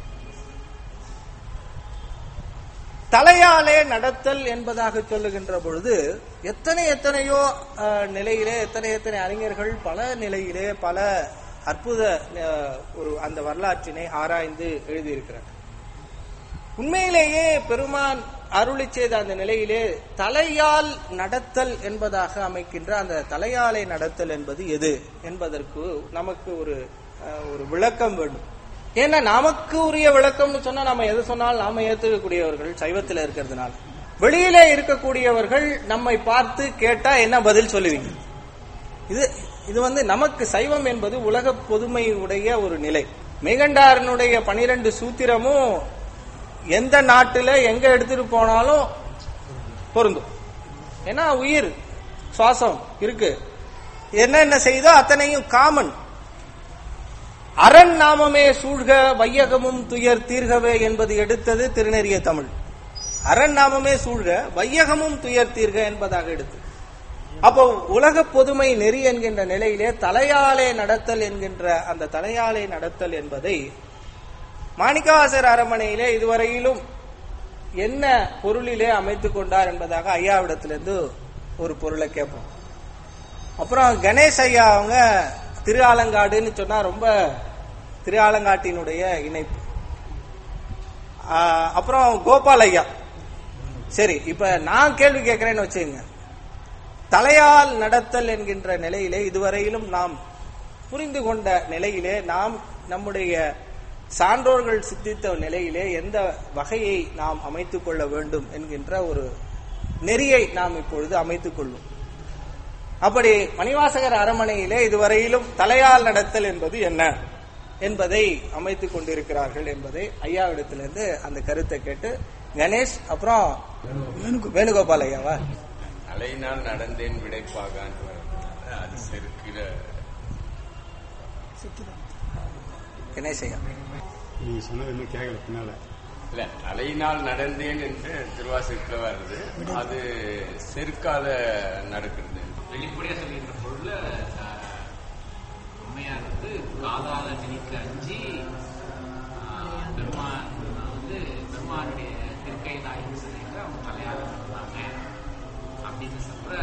தலையாலே நடத்தல் என்பதாக சொல்லுகின்ற பொழுது எத்தனை எத்தனையோ நிலையிலே எத்தனை எத்தனை அறிஞர்கள் பல நிலையிலே பல அற்புத ஒரு அந்த வரலாற்றினை ஆராய்ந்து எழுதியிருக்கிறார். உண்மையிலேயே பெருமான் அருளி செய்த அந்த நிலையிலே தலையால் நடத்தல் என்பதாக அமைக்கின்ற அந்த தலையாலை நடத்தல் என்பது எது என்பதற்கு நமக்கு ஒரு ஒரு விளக்கம் வேண்டும். ஏன்னா நமக்கு உரிய விளக்கம்னு சொன்னா நம்ம எது சொன்னாலும் நாம ஏற்றுக்கக்கூடியவர்கள் சைவத்தில் இருக்கிறதுனால, வெளியிலே இருக்கக்கூடியவர்கள் நம்மை பார்த்து கேட்டா என்ன பதில் சொல்லுவீங்க? இது இது வந்து நமக்கு சைவம் என்பது உலக பொதுமையுடைய ஒரு நிலை. மெய்கண்டாரனுடைய பனிரெண்டு சூத்திரமும் எந்த நாட்டுல எங்க எடுத்துட்டு போனாலும் பொருந்தும். ஏன்னா உயிர் சுவாசம் இருக்கு, என்னென்ன செய்தோ அத்தனையும் காமன். அரண் நாமமே சூழ்க வையகமும் துயர் தீர்கவே என்பது எடுத்தது திருநெறிய தமிழ். அரண் நாமமே சூழ்க வையகமும் துயர் தீர்க என்பதாக எடுத்து, அப்போ உலக பொதுமை நெறி என்கின்ற நிலையிலே தலையாலே நடத்தல் என்கின்ற அந்த தலையாலே நடத்தல் என்பதை மாணிக்கவாசர் அரண்மனையிலே இதுவரையிலும் என்ன பொருளிலே அமைத்துக் கொண்டார் என்பதாக ஐயாவிடத்திலிருந்து ஒரு பொருளை கேட்போம். அப்புறம் கணேஷ் ஐயா அவங்க திரு ஆலங்காடுன்னு சொன்னா ரொம்ப திரு ஆலங்காட்டினுடைய இணைப்பு. அப்புறம் கோபால் ஐயா, சரி இப்ப நான் கேள்வி கேட்கிறேன்னு வச்சுங்க, தலையால் நடத்தல் என்கின்ற நிலையிலே இதுவரையிலும் நாம் புரிந்து கொண்ட நிலையிலே நாம் நம்முடைய சான்றோர்கள் சித்தித்த நிலையிலே எந்த வகையை நாம் அமைத்துக் கொள்ள வேண்டும் என்கின்ற ஒரு நெறியை நாம் இப்பொழுது அமைத்துக் கொள்வோம். அப்படி மணிவாசகர் அரண்மனையிலே இதுவரையிலும் தலையால் நடத்தல் என்பது என்ன என்பதை அமைத்துக் கொண்டிருக்கிறார்கள் என்பதை ஐயாவிடத்திலிருந்து அந்த கருத்தை கேட்டு கணேஷ் அப்புறம் வேணுகோபால் ஐயாவா
தலையினால் நடந்தேன் விடைப்பாக
கணேஷ் ஐயா
நீங்க சொன்னது என்ன கேட்கல பின்னால
இல்ல, தலையினால் நடந்தேன் என்று திருவாசகத்துல வருது, அது செருக்கால நடக்கிறது.
வெளிப்படையா சொல்லின்ற பொருள் அம்மையார் வந்து காதால நினைக்க அஞ்சி பெருமான் வந்து பெருமானுடைய திருக்கை தாயின்னு சொல்லிட்டு அவங்க தலையால நடந்தாங்க அப்படின்னு சொல்ற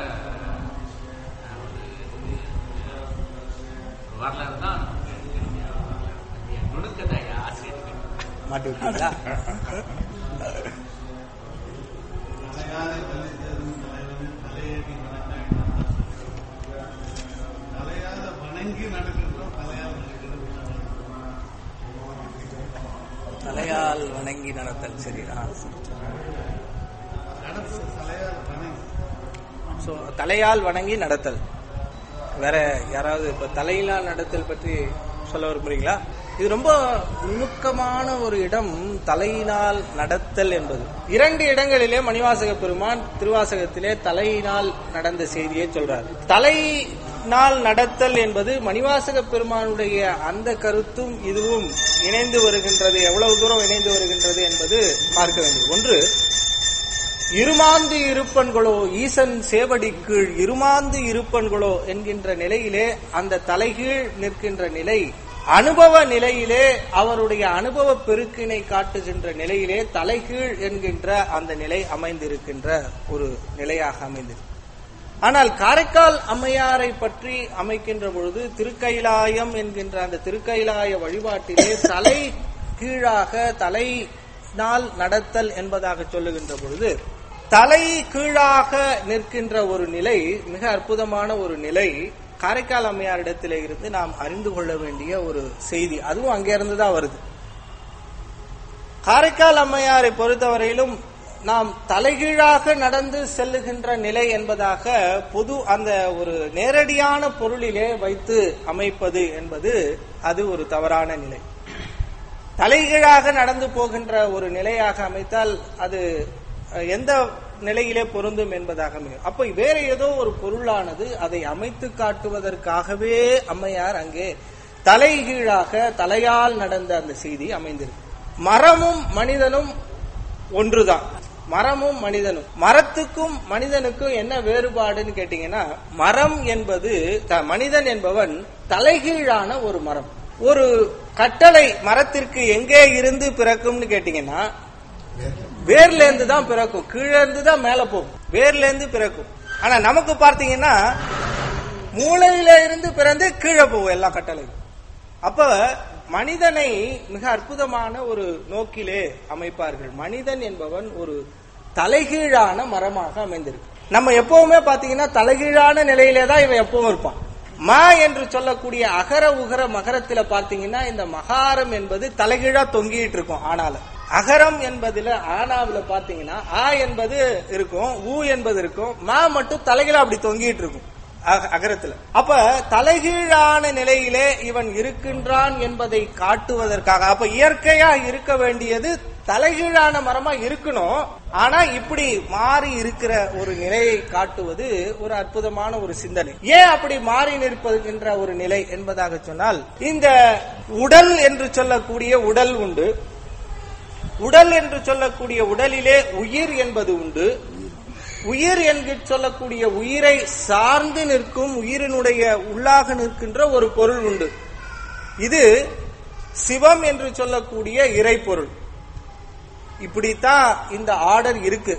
ஒரு வரலாறு தான் நுணுக்கத்தை ஆசிரியர்
மாட்டி விட்டீங்களா? தலையால் வணங்கி நடத்தல். சரி, தலையால் வணங்கி நடத்தல். வேற யாராவது இப்ப தலையினால் நடத்தல் பற்றி சொல்ல விரும்புறீங்களா? இது ரொம்ப நுணுக்கமான ஒரு இடம், தலையினால் நடத்தல் என்பது. இரண்டு இடங்களிலே மணிவாசக பெருமான் திருவாசகத்திலே தலையினால் நடந்த செய்தியை சொல்றார். தலையினால் நடத்தல் என்பது மணிவாசக பெருமானுடைய அந்த கருத்தும் இதுவும் இணைந்து வருகின்றது. எவ்வளவு தூரம் இணைந்து வருகின்றது என்பது பார்க்க வேண்டும். ஒன்று, இருமாந்து இருப்பன்களோ ஈசன் சேவடி கீழ் இருமாந்து இருப்பன்களோ என்கின்ற நிலையிலே அந்த தலைகீழ் நிற்கின்ற நிலை அனுபவ நிலையிலே அவருடைய அனுபவ பெருக்கினை காட்டுகின்ற நிலையிலே தலைகீழ் என்கின்ற அந்த நிலை அமைந்திருக்கின்ற ஒரு நிலையாக அமைந்திருக்கு. ஆனால் காரைக்கால் அம்மையாரை பற்றி அமைக்கின்ற பொழுது திருக்கைலாயம் என்கின்ற அந்த திருக்கைலாய வழிபாட்டிலே தலை கீழாக தலை நாள் நடத்தல் என்பதாக சொல்லுகின்ற பொழுது தலை கீழாக நிற்கின்ற ஒரு நிலை மிக அற்புதமான ஒரு நிலை காரைக்கால் அம்மையாரிடத்திலே இருந்து நாம் அறிந்து கொள்ள வேண்டிய ஒரு செய்தி. அதுவும் அங்கே இருந்துதான் வருது. காரைக்கால் அம்மையாரை பொறுத்தவரையிலும் நாம் தலைகீழாக நடந்து செல்லுகின்ற நிலை என்பதாக பொது அந்த ஒரு நேரடியான பொருளிலே வைத்து அமைப்பது என்பது அது ஒரு தவறான நிலை. தலைகீழாக நடந்து போகின்ற ஒரு நிலையாக அமைத்தால் அது எந்த நிலையிலே பொருந்தும் என்பதாக அமையும். அப்ப வேற ஏதோ ஒரு பொருளானது அதை அமைத்து காட்டுவதற்காகவே அம்மையார் அங்கே தலைகீழாக தலையால் நடந்த அந்த செய்தி அமைந்திருக்கு. மரமும் மனிதனும் ஒன்றுதான். மரமும் மனிதனும், மரத்துக்கும் மனிதனுக்கும் என்ன வேறுபாடுன்னு கேட்டீங்கன்னா, மரம் என்பது மனிதன் என்பவன் தலைகீழான ஒரு மரம். ஒரு கட்டளை மரத்திற்கு எங்கே இருந்து பிறக்கும்னு கேட்டீங்கன்னா வேர்ல இருந்து தான் பிறக்கும், கீழே இருந்து தான் மேல போகும், வேர்ல இருந்து பிறக்கும். ஆனா நமக்கு பார்த்தீங்கன்னா மூளையில இருந்து பிறந்து கீழே போகும் எல்லா கட்டளையும். அப்ப மனிதனை மிக அற்புதமான ஒரு நோக்கிலே அமைப்பார்கள். மனிதன் என்பவன் ஒரு தலைகீழான மரமாக அமைந்திருக்கு. நம்ம எப்பவுமே பாத்தீங்கன்னா தலைகீழான நிலையிலே தான் இவன் எப்பவும் இருப்பான். ம என்று சொல்லக்கூடிய அகர உகர மகரத்துல பாத்தீங்கன்னா இந்த மகாரம் என்பது தலைகீழா தொங்கிட்டு இருக்கும். ஆனாலும் அகரம் என்பதுல ஆனாவில பாத்தீங்கன்னா ஆ என்பது இருக்கும், ஊ என்பது இருக்கும், மா மட்டும் தலைகீழா அப்படி தொங்கிட்டு இருக்கும் அகரத்துல. அப்ப தலைகீழான நிலையிலே இவன் இருக்கின்றான் என்பதை காட்டுவதற்காக, அப்ப இயற்கையா இருக்க வேண்டியது தலைகீழான மரமா இருக்கணும். ஆனா இப்படி மாறி இருக்கிற ஒரு நிலையை காட்டுவது ஒரு அற்புதமான ஒரு சிந்தனை. ஏன் அப்படி மாறி நிற்பதுகின்ற ஒரு நிலை என்பதாக சொன்னால், இந்த உடல் என்று சொல்லக்கூடிய உடல் உண்டு. உடல் என்று சொல்லக்கூடிய உடலிலே உயிர் என்பது உண்டு. உயிர் என்று சொல்லக்கூடிய உயிரை சார்ந்து நிற்கும், உயிரினுடைய உள்ளாக நிற்கின்ற ஒரு பொருள் உண்டு. இது சிவம் என்று சொல்லக்கூடிய இறைப்பொருள். இப்படித்தான் இந்த ஆர்டர் இருக்கு.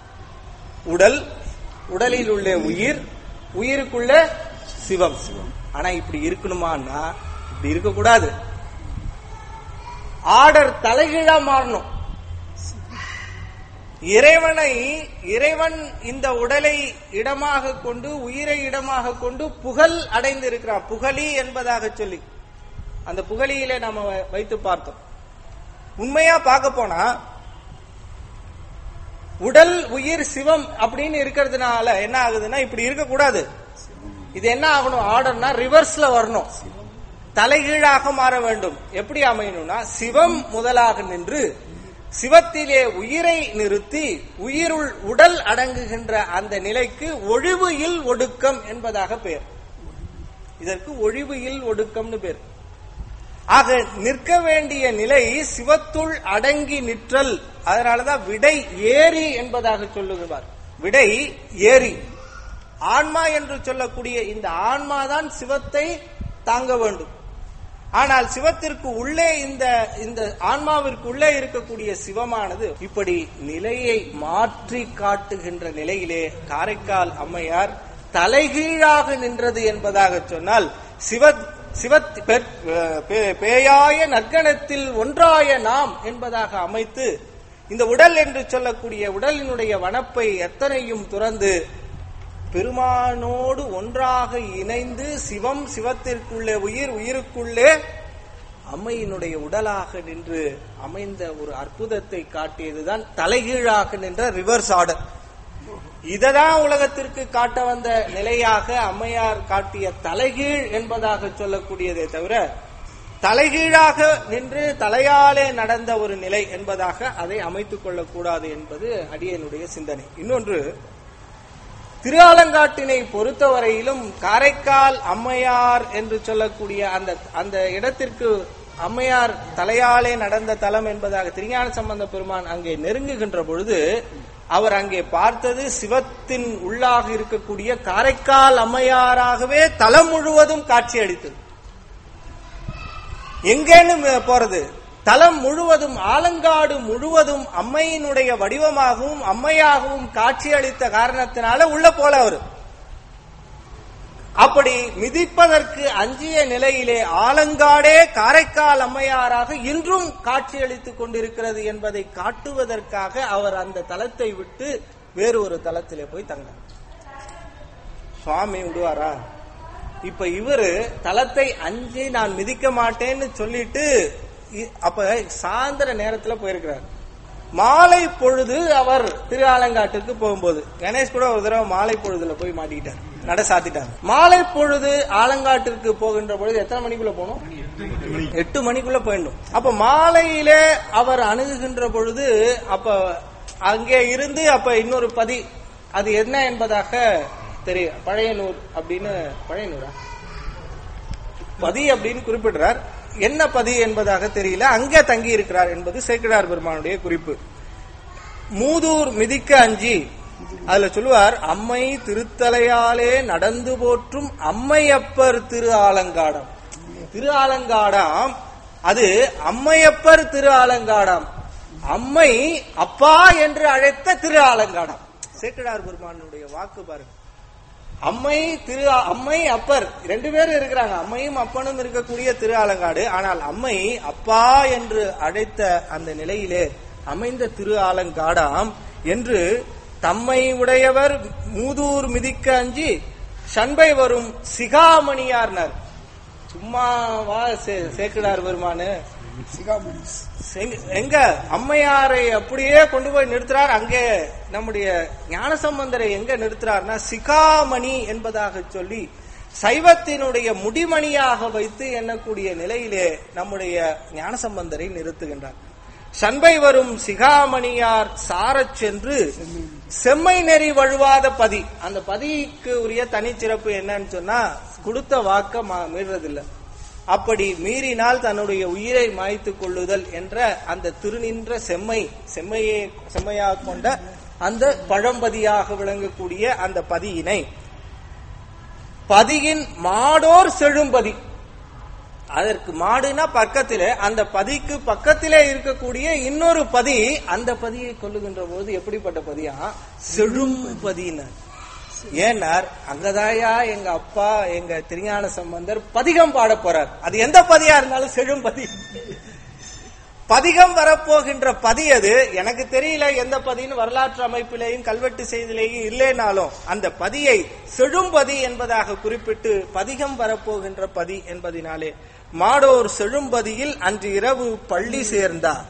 உடல், உடலில் உள்ள உயிர், உயிருக்குள்ள சிவம். ஆனா இப்படி இருக்கணுமான்னா இப்படி இருக்கக்கூடாது. ஆர்டர் தலைகீழா மாறணும். இறைவனை இறைவன் இந்த உடலை இடமாக கொண்டு உயிரை இடமாக கொண்டு புகழ் அடைந்து இருக்கிறார். புகழி என்பதாக சொல்லி அந்த புகழியிலே நாம வைத்து பார்த்தோம். உண்மையா பார்க்க போனா உடல் உயிர் சிவம் அப்படின்னு இருக்கிறதுனால என்ன ஆகுதுன்னா இப்படி இருக்கக்கூடாது. இது என்ன ஆகணும், ஆர்டர்னா ரிவர்ஸ்ல வரணும், தலைகீழாக மாற வேண்டும். எப்படி அமையணும்னா சிவம் முதலாக நின்று சிவத்திலே உயிரை நிறுத்தி உயிருள் உடல் அடங்குகின்ற அந்த நிலைக்கு ஒழிவு இல் ஒடுக்கம் என்பதாக பெயர். இதற்கு ஒழிவு இல் ஒடுக்கம்னு பேர். ஆக நிற்க வேண்டிய நிலை சிவத்துள் அடங்கி நிற்றல். அதனாலதான் விடை ஏரி என்பதாக சொல்லுகிறார். விடை ஏரி ஆன்மா என்று சொல்லக்கூடிய இந்த ஆன்மாதான் சிவத்தை தாங்க வேண்டும். ஆனால் சிவத்திற்கு உள்ளே இந்த இந்த ஆன்மாவிற்கு உள்ளே இருக்கக்கூடிய சிவமானது இப்படி நிலையை மாற்றி காட்டுகின்ற நிலையிலே காரைக்கால் அம்மையார் தலைகீழாக நின்றது என்பதாக சொன்னால், சிவ சிவத் பேயாய நற்கணத்தில் ஒன்றாய நாம் என்பதாக அமைத்து இந்த உடல் என்று சொல்லக்கூடிய உடலினுடைய வனப்பை எத்தனையும் துறந்து பெருமானோடு ஒன்றாக இணைந்து சிவம் சிவத்திற்குள்ளே உயிர் உயிருக்குள்ளே அம்மையினுடைய உடலாக நின்று அமைந்த ஒரு அற்புதத்தை காட்டியதுதான் தலைகீழாக நின்ற ரிவர்ஸ் ஆர்டர். இததான் உலகத்திற்கு காட்ட வந்த நிலையாக அம்மையார் காட்டிய தலைகீழ் என்பதாக சொல்லக்கூடியதே தவிர தலைகீழாக நின்று தலையாலே நடந்த ஒரு நிலை என்பதாக அதை அமைத்துக் கொள்ளக்கூடாது என்பது அடியனுடைய சிந்தனை. இன்னொன்று, திருஆலங்காட்டினை பொறுத்தவரையிலும் காரைக்கால் அம்மையார் என்று சொல்லக்கூடிய அந்த அந்த இடத்திற்கு அம்மையார் தலையாலே நடந்த தலம் என்பதாக திருஞான சம்பந்த பெருமான் அங்கே நெருங்குகின்ற பொழுது அவர் அங்கே பார்த்தது சிவத்தின் உள்ளாக இருக்கக்கூடிய காரைக்கால் அம்மையாராகவே தலம் முழுவதும் காட்சி அளித்தது. எங்கேன்னு போறது, தலம் முழுவதும் ஆலங்காடு முழுவதும் அம்மையினுடைய வடிவமாகவும் அம்மையாகவும் காட்சி அளித்த காரணத்தினால உள்ள போல அவர் அப்படி மிதிப்பதற்கு அஞ்சிய நிலையிலே ஆலங்காடே காரைக்கால் அம்மையாராக இன்றும் காட்சியளித்துக் கொண்டிருக்கிறது என்பதை காட்டுவதற்காக அவர் அந்த தலத்தை விட்டு வேறு ஒரு தலத்திலே போய் தங்கார். சுவாமி விடுவாரா? இப்ப இவரு தலத்தை அஞ்சி நான் மிதிக்க மாட்டேன்னு சொல்லிட்டு அப்ப சாயந்தர நேரத்துல போயிருக்கிறார். மாலை பொழுது அவர் திரு ஆலங்காட்டுக்கு போகும்போது கணேஷ் கூட ஒரு தடவை மாலை பொழுதுல போய் மாட்டிக்கிட்டார், நட சாத்திட்டார். மாலை பொழுது ஆலங்காட்டிற்கு போகின்ற பொழுது எத்தனை மணிக்குள்ள போகணும்? எட்டு மணிக்குள்ள போயிடணும். அப்ப மாலையிலே அவர் அணுகுகின்ற பொழுது அப்ப அங்கே இருந்து அப்ப இன்னொரு பதி, அது என்ன என்பதாக தெரியும். பழையனூர் அப்படின்னு, பழையனூரா பதி அப்படின்னு குறிப்பிடுறார். என்ன பதி என்பதாக தெரியல, அங்கே தங்கி இருக்கிறார் என்பது சேக்கிழார் பெருமானுடைய குறிப்பு. மூதூர் மிதிக்க அஞ்சி அதுல சொல்லுவார், அம்மை திருத்தலையாலே நடந்து போற்றும் அம்மையப்பர் திரு ஆலங்காடம். திரு ஆலங்காடம் அது அம்மையப்பர் திரு ஆலங்காடம், அம்மை அப்பா என்று அழைத்த திரு ஆலங்காடம். சேக்கிழார் பெருமானுடைய வாக்கு பாருங்க. அம்மை திரு அம்மை அப்பர் ரெண்டு பேரும் இருக்கிறாங்க, அம்மையும் அப்பனும் இருக்கக்கூடிய திரு ஆலங்காடு. ஆனால் அம்மை அப்பா என்று அழைத்த அந்த நிலையிலே அமைந்த திரு ஆலங்காடாம் என்று தம்மை உடையவர் மூதூர் மிதிக்க அஞ்சி சண்பை வரும் சிகாமணியார்னர். சும்மாவா சேக்கிழார் பெருமானு எங்க அம்மையாரை அப்படியே கொண்டு போய் நிறுத்துறார். அங்கே நம்முடைய ஞானசம்பந்தரை எங்க நிறுத்துறார்னா சிகாமணி என்பதாக சொல்லி சைவத்தினுடைய முடிமணியாக வைத்து எண்ணக்கூடிய நிலையிலே நம்முடைய ஞானசம்பந்தரை நிறுத்துகின்றார். சண்பை வரும் சிகாமணியார் சாரச் சென்று செம்மை நெறி வழுவாத பதி. அந்த பதிக்கு உரிய தனிச்சிறப்பு என்னன்னு சொன்னா கொடுத்த வாக்க மீறதில்லை. அப்படி மீறினால் தன்னுடைய உயிரை மாய்த்துக் கொள்ளுதல் என்ற அந்த திருநின்ற செம்மை செம்மையை செம்மையாக கொண்ட அந்த பழம்பதியாக விளங்கக்கூடிய அந்த பதியினை பதியின் மாடோர் செழும்பதி. அதற்கு மாடுனா பக்கத்திலே, அந்த பதிக்கு பக்கத்திலே இருக்கக்கூடிய இன்னொரு பதி, அந்த பதியை கொள்ளுகின்ற போது எப்படிப்பட்ட பதியா? செழும்பதியினர். ஏன்னார், அங்கதாயா எங்க அப்பா எங்க திருஞான சம்பந்தர் பதிகம் பாட போறார். அது எந்த பதியா இருந்தாலும் செழும்பதி. பதிகம் வரப்போகின்ற பதி அது எனக்கு தெரியல எந்த பதின்னு வரலாற்று அமைப்பிலேயும் கல்வெட்டு செய்திலேயும் இல்லைனாலும் அந்த பதியை செழும்பதி என்பதாக குறிப்பிட்டு பதிகம் வரப்போகின்ற பதி என்பதினாலே மாடோர் செழும்பதியில் அன்று இரவு பள்ளி சேர்ந்தார்.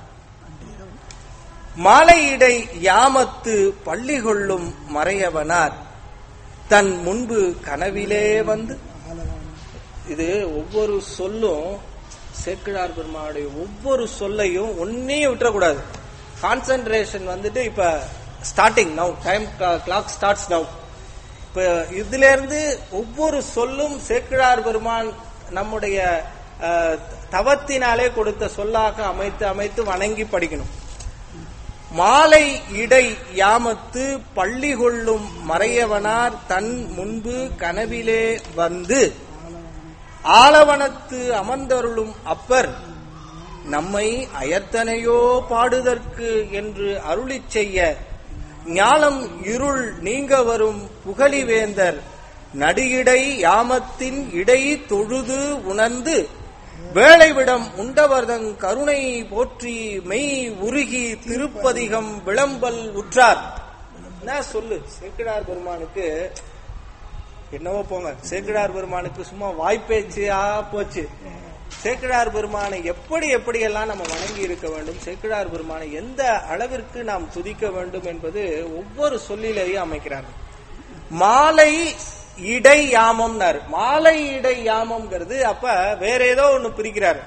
மாலையிடை யாமத்து பள்ளி கொள்ளும் மறையவனார் தன் முன்பு கனவிலே வந்து. இது ஒவ்வொரு சொல்லும் சேக்கிழார் பெருமானுடைய ஒவ்வொரு சொல்லையும் ஒன்னையும் விட்டுறக்கூடாது. கான்சென்ட்ரேஷன் வந்துட்டு இப்ப starting now, time clock starts now. இப்ப இதுல இருந்து ஒவ்வொரு சொல்லும் சேக்கிழார் பெருமான் நம்முடைய தவத்தினாலே கொடுத்த சொல்லாக அமைத்து அமைத்து வணங்கி படிக்கணும். மாலை இடை யாமத்து பள்ளி கொள்ளும் மறையவனார் தன் முன்பு கனவிலே வந்து ஆலவனத்து அமர்ந்தருளும் அப்பர் நம்மை அயர்த்தனையோ பாடுதற்கு என்று அருளிச் செய்ய ஞானம் இருள் நீங்க வரும் புகழிவேந்தர் நடியிடை யாமத்தின் இடை தொழுது உணர்ந்து வேளைவிடம் உண்டவர்தங் கருணை போற்றி மெய் உருகி திருப்பதிகம் விளம்பல் உற்றார். என்ன சொல்லு சேக்கிழார் பெருமானுக்கு, என்னவோ போங்க, சேக்கிழார் பெருமானுக்கு சும்மா வாய்ப்பேச்சா போச்சு. சேக்கிழார் பெருமானை எப்படி எப்படியெல்லாம் நம்ம வணங்கி இருக்க வேண்டும், சேக்கிழார் பெருமானை எந்த அளவிற்கு நாம் துதிக்க வேண்டும் என்பது ஒவ்வொரு சொல்லிலேயும் அமைக்கிறார்கள். மாலை இடை யாமம்னாரு. மாலை இடை யாமம்ங்கிறது அப்ப வேற ஏதோ ஒண்ணு பிரிக்கிறாரு.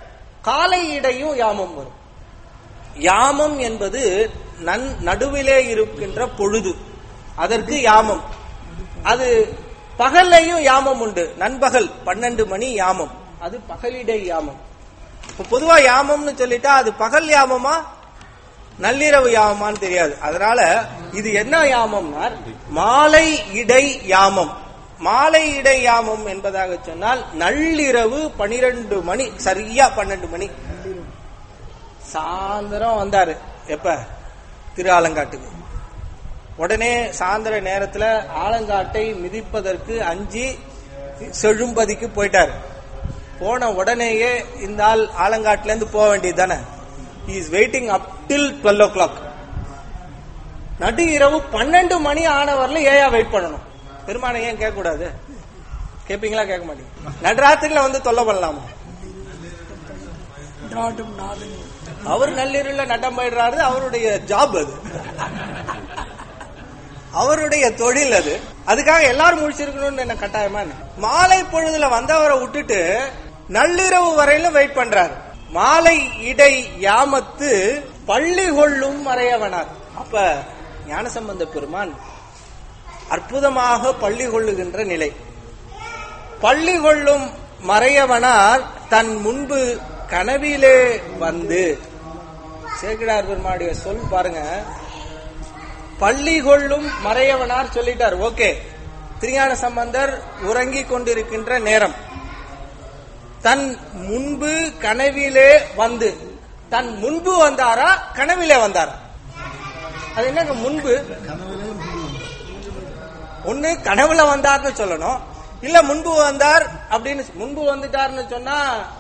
காலை இடையும் யாமம் வரும். யாமம் என்பது நன் நடுவிலே இருக்கின்ற பொழுது, அதற்கு யாமம். அது பகல்லையும் யாமம் உண்டு. நண்பகல் பன்னெண்டு மணி யாமம், அது பகலிடை யாமம். பொதுவா யாமம்னு சொல்லிட்டா அது பகல் யாமமா நள்ளிரவு யாமமான்னு தெரியாது. அதனால இது என்ன யாமம்னா மாலை இடை யாமம். மாலை இடை யாமம் என்பதாக சொன்னால் நள்ளிரவு பனிரெண்டு மணி, சரியா பன்னெண்டு மணி. சாயந்தரம் வந்தாரு எப்ப திரு ஆலங்காட்டுக்கு. உடனே சாயந்தர நேரத்துல ஆலங்காட்டை மிதிப்பதற்கு அஞ்சு செழும்பதிக்கு போயிட்டாரு. போன உடனேயே இந்த ஆள் ஆலங்காட்டுல இருந்து போக வேண்டியது தானே. He is waiting up till twelve o'clock. நடு இரவு பன்னெண்டு மணி ஆனவரில் ஏயா வெயிட் பண்ணணும்? பெருமானை ஏன் கேட்க கூடாது? கேட்பீங்களா? கேட்க மாட்டீங்க. நடுராத்திரில வந்து தொல்லை பண்ணலாமா? அவர் நள்ளிரவுல நட்டம் போயிடுறாரு, அவருடைய ஜாப் அது, அவருடைய தொழில் அது. அதுக்காக எல்லாரும் முடிச்சிருக்கணும்னு என்ன கட்டாயமா? மாலை பொழுதுல வந்தவரை விட்டுட்டு நள்ளிரவு வரையிலும் வெயிட் பண்றாரு. மாலை இடை யாமத்து பள்ளி கொள்ளும் மறையவனார். அப்ப ஞானசம்பந்த பெருமான் அற்புதமாக பள்ளி கொள்ளுகின்ற நிலை. பள்ளி கொள்ளும் மறையவனார் தன் முன்பு கனவிலே வந்து, சேக்கிழார் பெருமானுடைய சொல் பாருங்க. பள்ளி கொள்ளும் மறையவனார் சொல்லிட்டார், ஓகே. திருஞான சம்பந்தர் உறங்கிக் கொண்டிருக்கின்ற நேரம். தன் முன்பு கனவிலே வந்து, தன் முன்பு வந்தாரா கனவிலே வந்தாரா? அது என்னங்க முன்பு? ஒண்ணு கனவுல வந்தார்னு சொல்லணும், இல்ல முன்பு வந்தார் அப்படின்னு. முன்பு வந்துட்டார்னு சொன்னா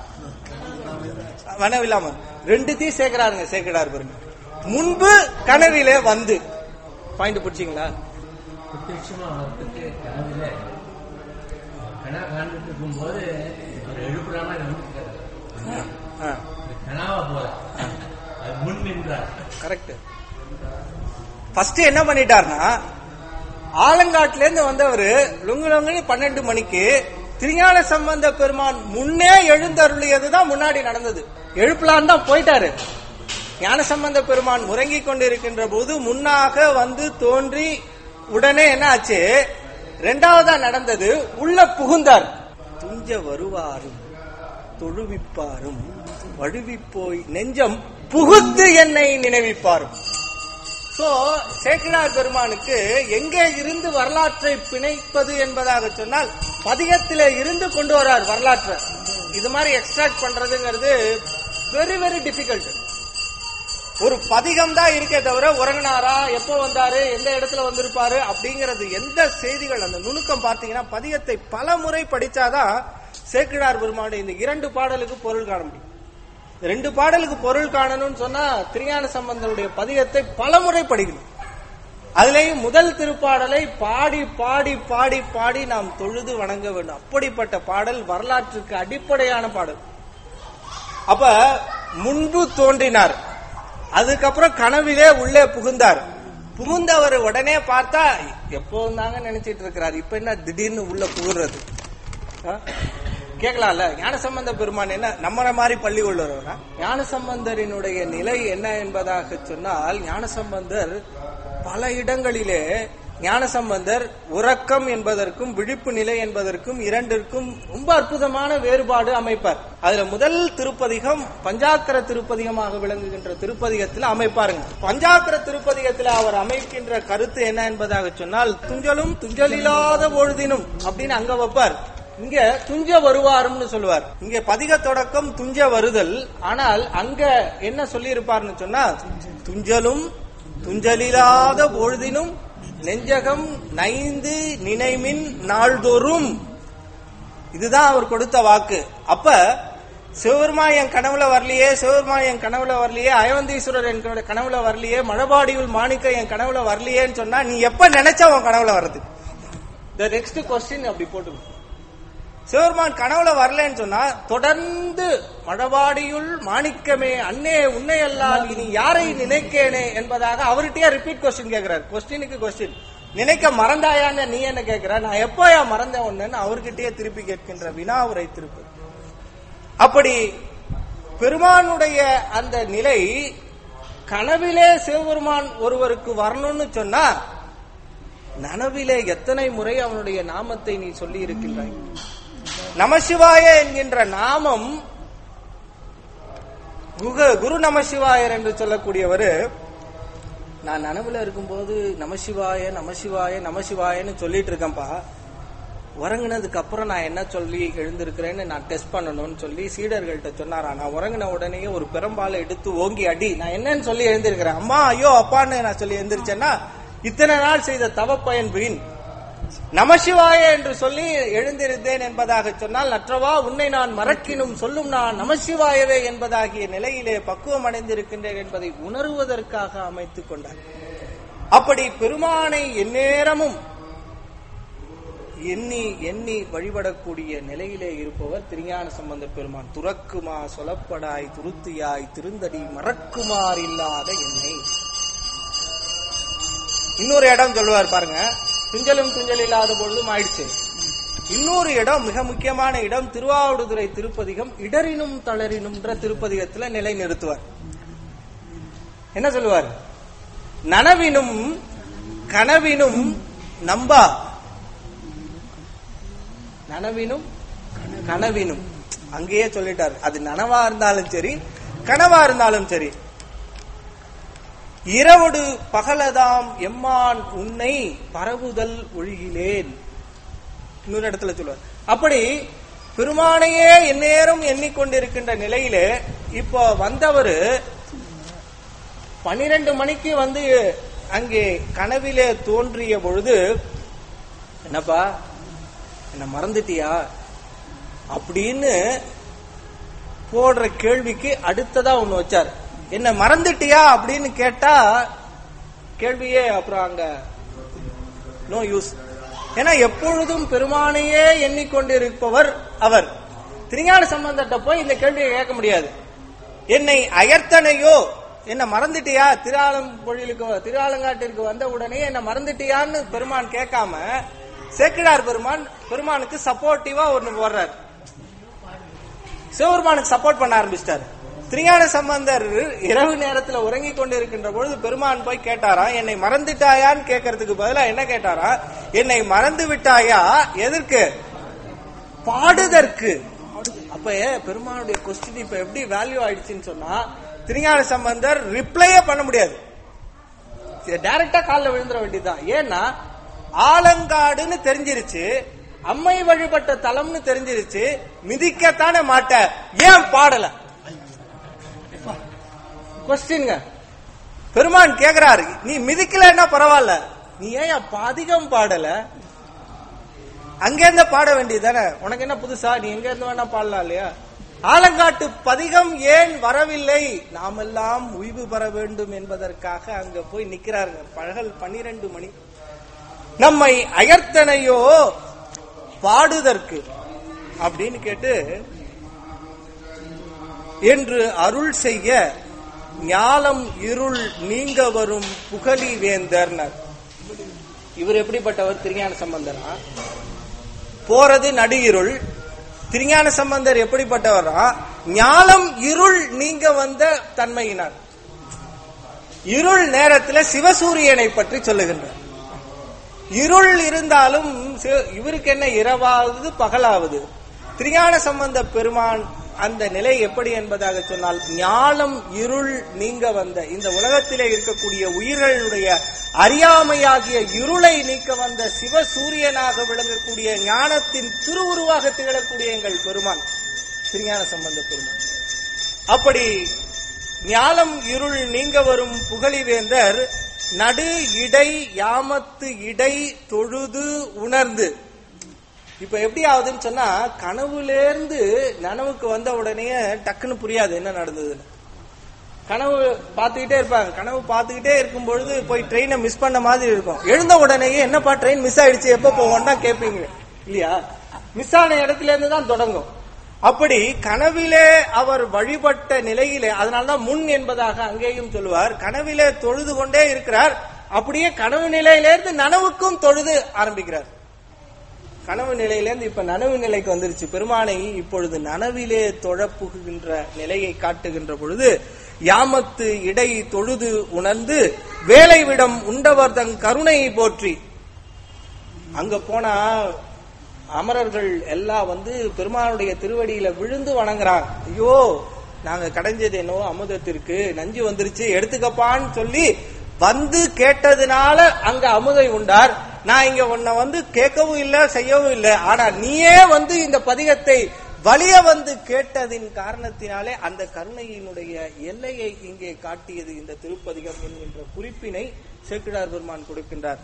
கனவில்லாம ரெண்டுத்தையும் சேர்க்கிறாருங்க சேர்க்கிறாரு பாருங்க. முன்பு கனவிலே வந்து, பாயிண்ட் பிடிச்சிங்களா? கரெக்ட். ஃபர்ஸ்ட் என்ன பண்ணிட்டார்னா, ஆலங்காட்டுல இருந்து வந்தவரு லுங்கு லுங்கு பன்னெண்டு மணிக்கு திருஞான சம்பந்த பெருமான் முன்னே எழுந்தருளியதுதான் முன்னாடி நடந்தது. எழுப்பலான் தான் போயிட்டாரு. ஞான சம்பந்த பெருமான் உறங்கிக் கொண்டிருக்கின்ற போது முன்னாக வந்து தோன்றி உடனே என்ன ஆச்சு? இரண்டாவதா நடந்தது, உள்ள புகுந்தார். துஞ்ச வருவாரும் தொழுவிப்பாரும் வழுவிப்போய் நெஞ்சம் புகுத்து என்னை நினைவிப்பாரும். சோ சேக்கிழார் பெருமானுக்கு எங்கே இருந்து வரலாற்றை பிணைப்பது என்பதாக சொன்னால் பதிகத்திலே இருந்து கொண்டு வரார் வரலாற்றை. இது மாதிரி எக்ஸ்ட்ராக்ட் பண்றதுங்கிறது வெரி வெரி டிஃபிகல்ட். ஒரு பதிகம் தான் இருக்கே தவிர உறங்கினாரா, எப்போ வந்தாரு, எந்த இடத்துல வந்திருப்பாரு அப்படிங்கறது எந்த செய்திகள், அந்த நுணுக்கம் பார்த்தீங்கன்னா பதிகத்தை பல முறை படிச்சாதான் சேக்கிழார் பெருமானுடைய இந்த இரண்டு பாடலுக்கு பொருள் காண முடியும். ரெண்டு பாடலுக்கு பொருள் காணணும்னு சொன்னா திருஞான சம்பந்தனுடைய பதிகத்தை பல முறை படிக்கணும். அதுலேயும் முதல் திருப்பாடலை பாடி பாடி பாடி பாடி நாம் தொழுது வணங்க வேண்டும். அப்படிப்பட்ட பாடல் வரலாற்றுக்கு அடிப்படையான பாடல். அப்ப முன்பு தோன்றினார், அதுக்கப்புறம் கனவிலே உள்ளே புகுந்தார். புகுந்தவர் உடனே பார்த்தா எப்போ தாங்க நினைச்சிட்டு இருக்கிறார், இப்ப என்ன திடீர்னு உள்ள புகுறது? கேட்கலாம்ல. ஞானசம்பந்த பெருமான் என்ன நம்மள மாதிரி பள்ளி கொள்ளுறவரா? ஞானசம்பந்தரினுடைய நிலை என்ன என்பதாக சொன்னால், ஞானசம்பந்தர் பல இடங்களிலே ஞானசம்பந்தர் உறக்கம் என்பதற்கும் விழிப்பு நிலை என்பதற்கும் இரண்டிற்கும் ரொம்ப அற்புதமான வேறுபாடு அமைப்பார். அதுல முதல் திருப்பதிகம் பஞ்சாக்கர திருப்பதிகமாக விளங்குகின்ற திருப்பதிகத்தில் அமைப்பாருங்க. பஞ்சாக்கர திருப்பதிகத்தில் அவர் அமைக்கின்ற கருத்து என்ன என்பதாக சொன்னால், துஞ்சலும் துஞ்சலில்லாத பொழுதினும் அப்படின்னு அங்க வைப்பார். இங்க துஞ்ச வருவாருன்னு சொல்லுவார். இங்க பதிக தொடக்கம் துஞ்ச வருதல். ஆனால் அங்க என்ன சொல்லி இருப்பார்னு சொன்னா, துஞ்சலும் துஞ்சலில்லாத பொழுதினும் நெஞ்சகம் நைந்து நினைமின் நாள்தோறும். இதுதான் அவர் கொடுத்த வாக்கு. அப்ப சிவபெருமா என் கனவுல வரலையே, சிவபெருமா என் கனவுல வரலையே, அயவந்தீஸ்வரர் என் கனவுல வரலையே, மழபாடியுள் மாணிக்க என் கனவுல வரலையேன்னு சொன்னா நீ எப்ப நினைச்சா உன் கனவுல வர்றது? த நெக்ஸ்ட் கொஸ்டின் அப்படி போட்டு, சிவபெருமான் கனவுல வரலன்னு சொன்னா தொடர்ந்து மழபாடியுள் மாணிக்கமே அன்னே உன்னை அல்லால் இனி யாரை நினைக்கேனே என்பதாக அவர்கிட்டயே ரிப்பீட் கொஸ்டின் கேட்கிறார். கொஸ்டினுக்கு கொஸ்டின். நினைக்க மறந்தாயான்னு நீ என்ன கேட்கிற, நான் எப்போ மறந்தேன் ஒன்னு அவர்கிட்டயே திருப்பி கேட்கின்ற வினா உரை திருப்பி. அப்படி பெருமானுடைய அந்த நிலை கனவிலே சிவபெருமான் ஒருவருக்கு வரணும்னு சொன்னா நனவிலே எத்தனை முறை அவனுடைய நாமத்தை நீ சொல்லி இருக்கின்றாய். நமசிவாய என்கின்ற நாமம் குரு நமசிவாயர் என்று சொல்லக்கூடியவர், நான் நனவுல இருக்கும்போது நமசிவாய நமசிவாய நமசிவாயன்னு சொல்லிட்டு இருக்கேன்ப்பா, உறங்கினதுக்கு அப்புறம் நான் என்ன சொல்லி எழுந்திருக்கிறேன்னு நான் டெஸ்ட் பண்ணணும்னு சொல்லி சீடர்கள்ட்ட சொன்னாரா. நான் உறங்கின உடனே ஒரு பெரும்பாலை எடுத்து ஓங்கி அடி, நான் என்னன்னு சொல்லி எழுந்திருக்கிறேன், அம்மா ஐயோ அப்பான்னு நான் சொல்லி எழுந்திருச்சேன்னா இத்தனை நாள் செய்த தவப்பயன் வீண். நமசிவாய என்று சொல்லி எழுந்திருந்தேன் என்பதாக சொன்னால், நற்றவா உன்னை நான் மறக்கினும் சொல்லும் நான் நமசிவாயவே என்பதாகிய நிலையிலே பக்குவம் அடைந்திருக்கின்றேன் என்பதை உணர்வதற்காக அமைத்துக் கொண்டார். அப்படி பெருமானை எந்நேரமும் எண்ணி எண்ணி வழிபடக்கூடிய நிலையிலே இருப்பவர் திருஞான சம்பந்த பெருமான். துறக்குமா சொலப்படாய் துருத்தியாய் திருந்தடி மறக்குமார் இல்லாத என்னை. இன்னொரு இடம் சொல்லுவார் பாருங்க, துஞ்சலும் துஞ்சல் இல்லாத பொழுதும் ஆயிடுச்சு. இன்னொரு இடம் மிக முக்கியமான இடம், திருவாவடுதுறை திருப்பதிகம் இடரினும் தளரினும்ன்ற திருப்பதிகத்துல நிலை நிறுத்துவார். என்ன சொல்லுவார்? நனவினும் கனவினும் நம்பா, நனவினும் கனவினும் அங்கேயே சொல்லிட்டார். அது நனவா இருந்தாலும் சரி கனவா இருந்தாலும் சரி. இரவடு பகலதாம் எம்மான் உன்னை பரவுதல் ஒழுகிலேன். இன்னொரு இடத்துல சொல்லுவார். அப்படி பெருமானையே எந்நேரம் எண்ணிக்கொண்டிருக்கின்ற நிலையிலே இப்போ வந்தவர் பனிரெண்டு மணிக்கு வந்து அங்கே கனவிலே தோன்றிய பொழுது, என்னப்பா என்ன மறந்துட்டியா அப்படின்னு போடுற கேள்விக்கு அடுத்ததா ஒண்ணு வச்சார். என்ன மறந்துட்டியா அப்படின்னு கேட்டா கேள்வியே அப்புறம் அங்க நோ யூஸ். ஏன்னா எப்பொழுதும் பெருமானையே எண்ணிக்கொண்டிருப்பவர் அவர். திருஞான சம்பந்தத்தை போய் இந்த கேள்வியை கேட்க முடியாது. என்னை அயர்த்தனையோ, என்ன மறந்துட்டியா, திருஆலம் பொழிலுக்கு திருஆலங்காட்டிற்கு வந்த உடனே என்ன மறந்துட்டியான்னு பெருமான் கேட்காம சேக்கிழார் பெருமான் பெருமானுக்கு சப்போர்ட்டிவா ஒண்ணு போடுறார். சிவபெருமானுக்கு சப்போர்ட் பண்ண ஆரம்பிச்சிட்டாரு. திருஞான சம்பந்தர் இரவு நேரத்துல உறங்கி கொண்டு இருக்கின்ற பொழுது பெருமான் போய் கேட்டாரா, என்னை மறந்துட்டாயான்னு கேட்கறதுக்கு பதிலா என்ன கேட்டாரா, என்னை மறந்து விட்டாயா எதற்கு, பாடுதற்கு. அப்ப பெருமானுடைய கொஸ்டின் இப்ப எப்படி வேல்யூ ஆயிடுச்சுன்னு சொன்னா, திருஞான சம்பந்தர் ரிப்ளையே பண்ண முடியாது, டைரக்டா காலில் விழுந்துட வேண்டியதுதான். ஏன்னா ஆலங்காடுன்னு தெரிஞ்சிருச்சு, அம்மை வழிபட்ட தலம்னு தெரிஞ்சிருச்சு, மிதிக்கத்தானே மாட்ட, ஏன் பாடல? கொஸ்டின் பெருமான் கேக்குறாரு, நீ மிதிக்கலன்னா பரவாயில்ல, நீ ஏன் அதிகம் பாடல? அங்க இருந்து பாட வேண்டியதானே, உனக்கு என்ன புதுசா, நீ எங்க இருந்து வேணா பாடலாம் இல்லையா? ஆலங்காட்டு பதிகம் ஏன் வரவில்லை? நாமெல்லாம் உய்வு பெற வேண்டும் என்பதற்காக அங்க போய் நிக்கிறாருங்க. பகல் பன்னிரண்டு மணி. நம்மை அயர்த்தனையோ பாடுதற்கு அப்படின்னு கேட்டு, என்று அருள் செய்ய ஞாலம் இருள் நீங்க வரும் புகழி வேந்தர்னர். இவர் எப்படிப்பட்டவர்? திருஞான சம்பந்தரா போறது நடு இருள். திருஞான சம்பந்தர் எப்படிப்பட்டவரா? ஞாலம் இருள் நீங்க வந்த தன்மையினார். இருள் நேரத்தில் சிவசூரியனை பற்றி சொல்லுகின்றார். இருள் இருந்தாலும் இவருக்கு என்ன இரவாவது பகலாவது? திருஞான சம்பந்த பெருமான் அந்த நிலை எப்படி என்பதாக சொன்னால், ஞானம் இருள் நீங்க வந்த, இந்த உலகத்திலே இருக்கக்கூடிய உயிர்களுடைய அறியாமையாகிய இருளை நீக்க வந்த சிவசூரியனாக விளங்கக்கூடிய ஞானத்தின் திருவுருவாக திகழக்கூடிய எங்கள் பெருமான் திருஞான சம்பந்த பெருமான். அப்படி ஞானம் இருள் நீங்க வரும் புகழிவேந்தர் நடு இடை யாமத்து இடை தொழுது உணர்ந்து. இப்ப எப்படி ஆகுதுன்னு சொன்னா, கனவுலேருந்து நனவுக்கு வந்த உடனே டக்குன்னு புரியாது என்ன நடந்ததுன்னு. கனவு பார்த்துக்கிட்டே இருப்பாங்க, கனவு பார்த்துக்கிட்டே இருக்கும் பொழுது போய் ட்ரெயினை மிஸ் பண்ண மாதிரி இருக்கும். எழுந்த உடனேயே என்னப்பா ட்ரெயின் மிஸ் ஆயிடுச்சு, எப்ப போவோம்னா கேட்பீங்க இல்லையா? மிஸ் ஆன இடத்துல இருந்து தான் தொடங்கும். அப்படி கனவிலே அவர் வழிபட்ட நிலையிலே, அதனால்தான் முன் என்பதாக அங்கேயும் சொல்லுவார், கனவிலே தொழுது கொண்டே இருக்கிறார். அப்படியே கனவு நிலையிலிருந்து நனவுக்கும் தொழுது ஆரம்பிக்கிறார். கனவு நிலையிலேருந்து இப்ப நனவு நிலைக்கு வந்துருச்சு. பெருமானை இப்பொழுது நனவிலே தொழப்புகின்ற நிலையை காட்டுகின்ற பொழுது யாமத்து இடை தொழுது உணர்ந்து வேலைவிடம் உண்டவர் தன் கருணையை போற்றி. அங்க போனா அமரர்கள் எல்லாம் வந்து பெருமானுடைய திருவடியில விழுந்து வணங்குறாங்க. ஐயோ நாங்க கடைஞ்சது என்னவோ அமுதத்திற்கு நஞ்சு வந்துருச்சு எடுத்துக்கப்பான்னு சொல்லி வந்து கேட்டதுனால அங்க அமுதை உண்டார். நான் இங்க உன்னை வந்து கேட்கவும் இல்லை செய்யவும் இல்லை, ஆனா நீயே வந்து இந்த பதிகத்தை வலிய வந்து கேட்டதின் காரணத்தினாலே அந்த கருணையினுடைய எல்லையை இங்கே காட்டியது இந்த திருப்பதிகம் என்கின்ற குறிப்பினை சேக்கிழார் பெருமான் கொடுக்கின்றார்.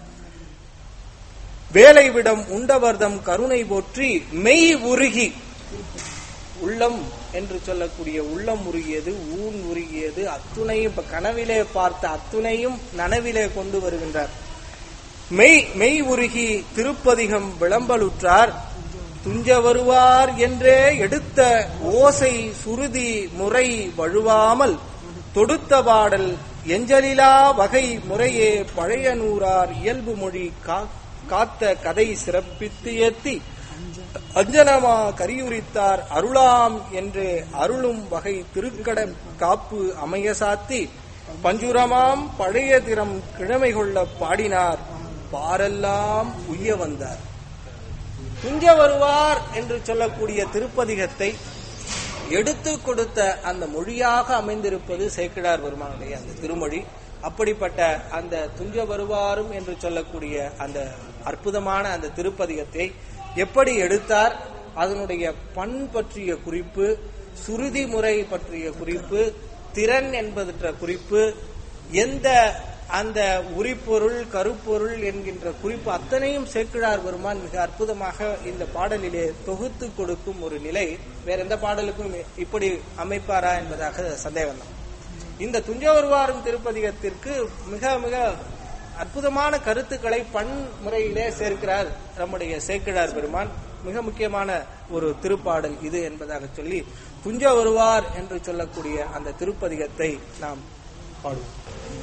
வேலைவிடம் உண்டவர்தம் கருணை போற்றி மெய் உருகி, உள்ளம் என்று சொல்லக்கூடிய உள்ளம் உருகியது, ஊன் உருகியது, அத்துணையும் இப்ப கனவிலே பார்த்த அத்துணையும் நனவிலே கொண்டு வருகின்றார். மெய் மெய் உருகி திருப்பதிகம் விளம்பலுற்றார். துஞ்ச வருவார் என்றே எடுத்த ஓசை சுருதி முறை வழுவாமல் தொடுத்த பாடல் எஞ்சலிலா வகை முறையே பழைய நூறார் இயல்பு மொழி காத்த கதை சிறப்பித்து ஏத்தி அஞ்சனமா கரியுரித்தார் அருளாம் என்று அருளும் வகை திருக்கட காப்பு அமைய சாத்தி பஞ்சுரமாம் பழைய திறம் கிழமை கொள்ள பாடினார் பாரெல்லாம் உய்ய வந்தார். துஞ்ச வருவார் என்று சொல்லக்கூடிய திருப்பதிகத்தை எடுத்து கொடுத்த அந்த மொழியாக அமைந்திருப்பது சேக்கிழார் பெருமானுடைய அந்த திருமொழி. அப்படிப்பட்ட அந்த துஞ்ச வருவாரும் என்று சொல்லக்கூடிய அந்த அற்புதமான அந்த திருப்பதிகத்தை எப்படி எடுத்தார், அதனுடைய பண் பற்றிய குறிப்பு, சுருதி முறை பற்றிய குறிப்பு, திறன் என்பதற்ற குறிப்பு, எந்த அந்த உரிப்பொருள் கருப்பொருள் என்கின்ற குறிப்பு அத்தனையும் சேக்கிழார் பெருமான் மிக அற்புதமாக இந்த பாடலிலே தொகுத்து கொடுக்கும் ஒரு நிலை வேற எந்த பாடலுக்கும் இப்படி அமைப்பாரா என்பதாக சந்தேகம் தான். இந்த துஞ்ச வருவாரும் திருப்பதிகத்திற்கு மிக மிக அற்புதமான கருத்துக்களை பன்முறையிலே சேர்க்கிறார் நம்முடைய சேக்கிழார் பெருமான். மிக முக்கியமான ஒரு திருப்பாடல் இது என்பதாக சொல்லி துஞ்ச வருவார் என்று சொல்லக்கூடிய அந்த திருப்பதிகத்தை நாம் பாடுவோம்.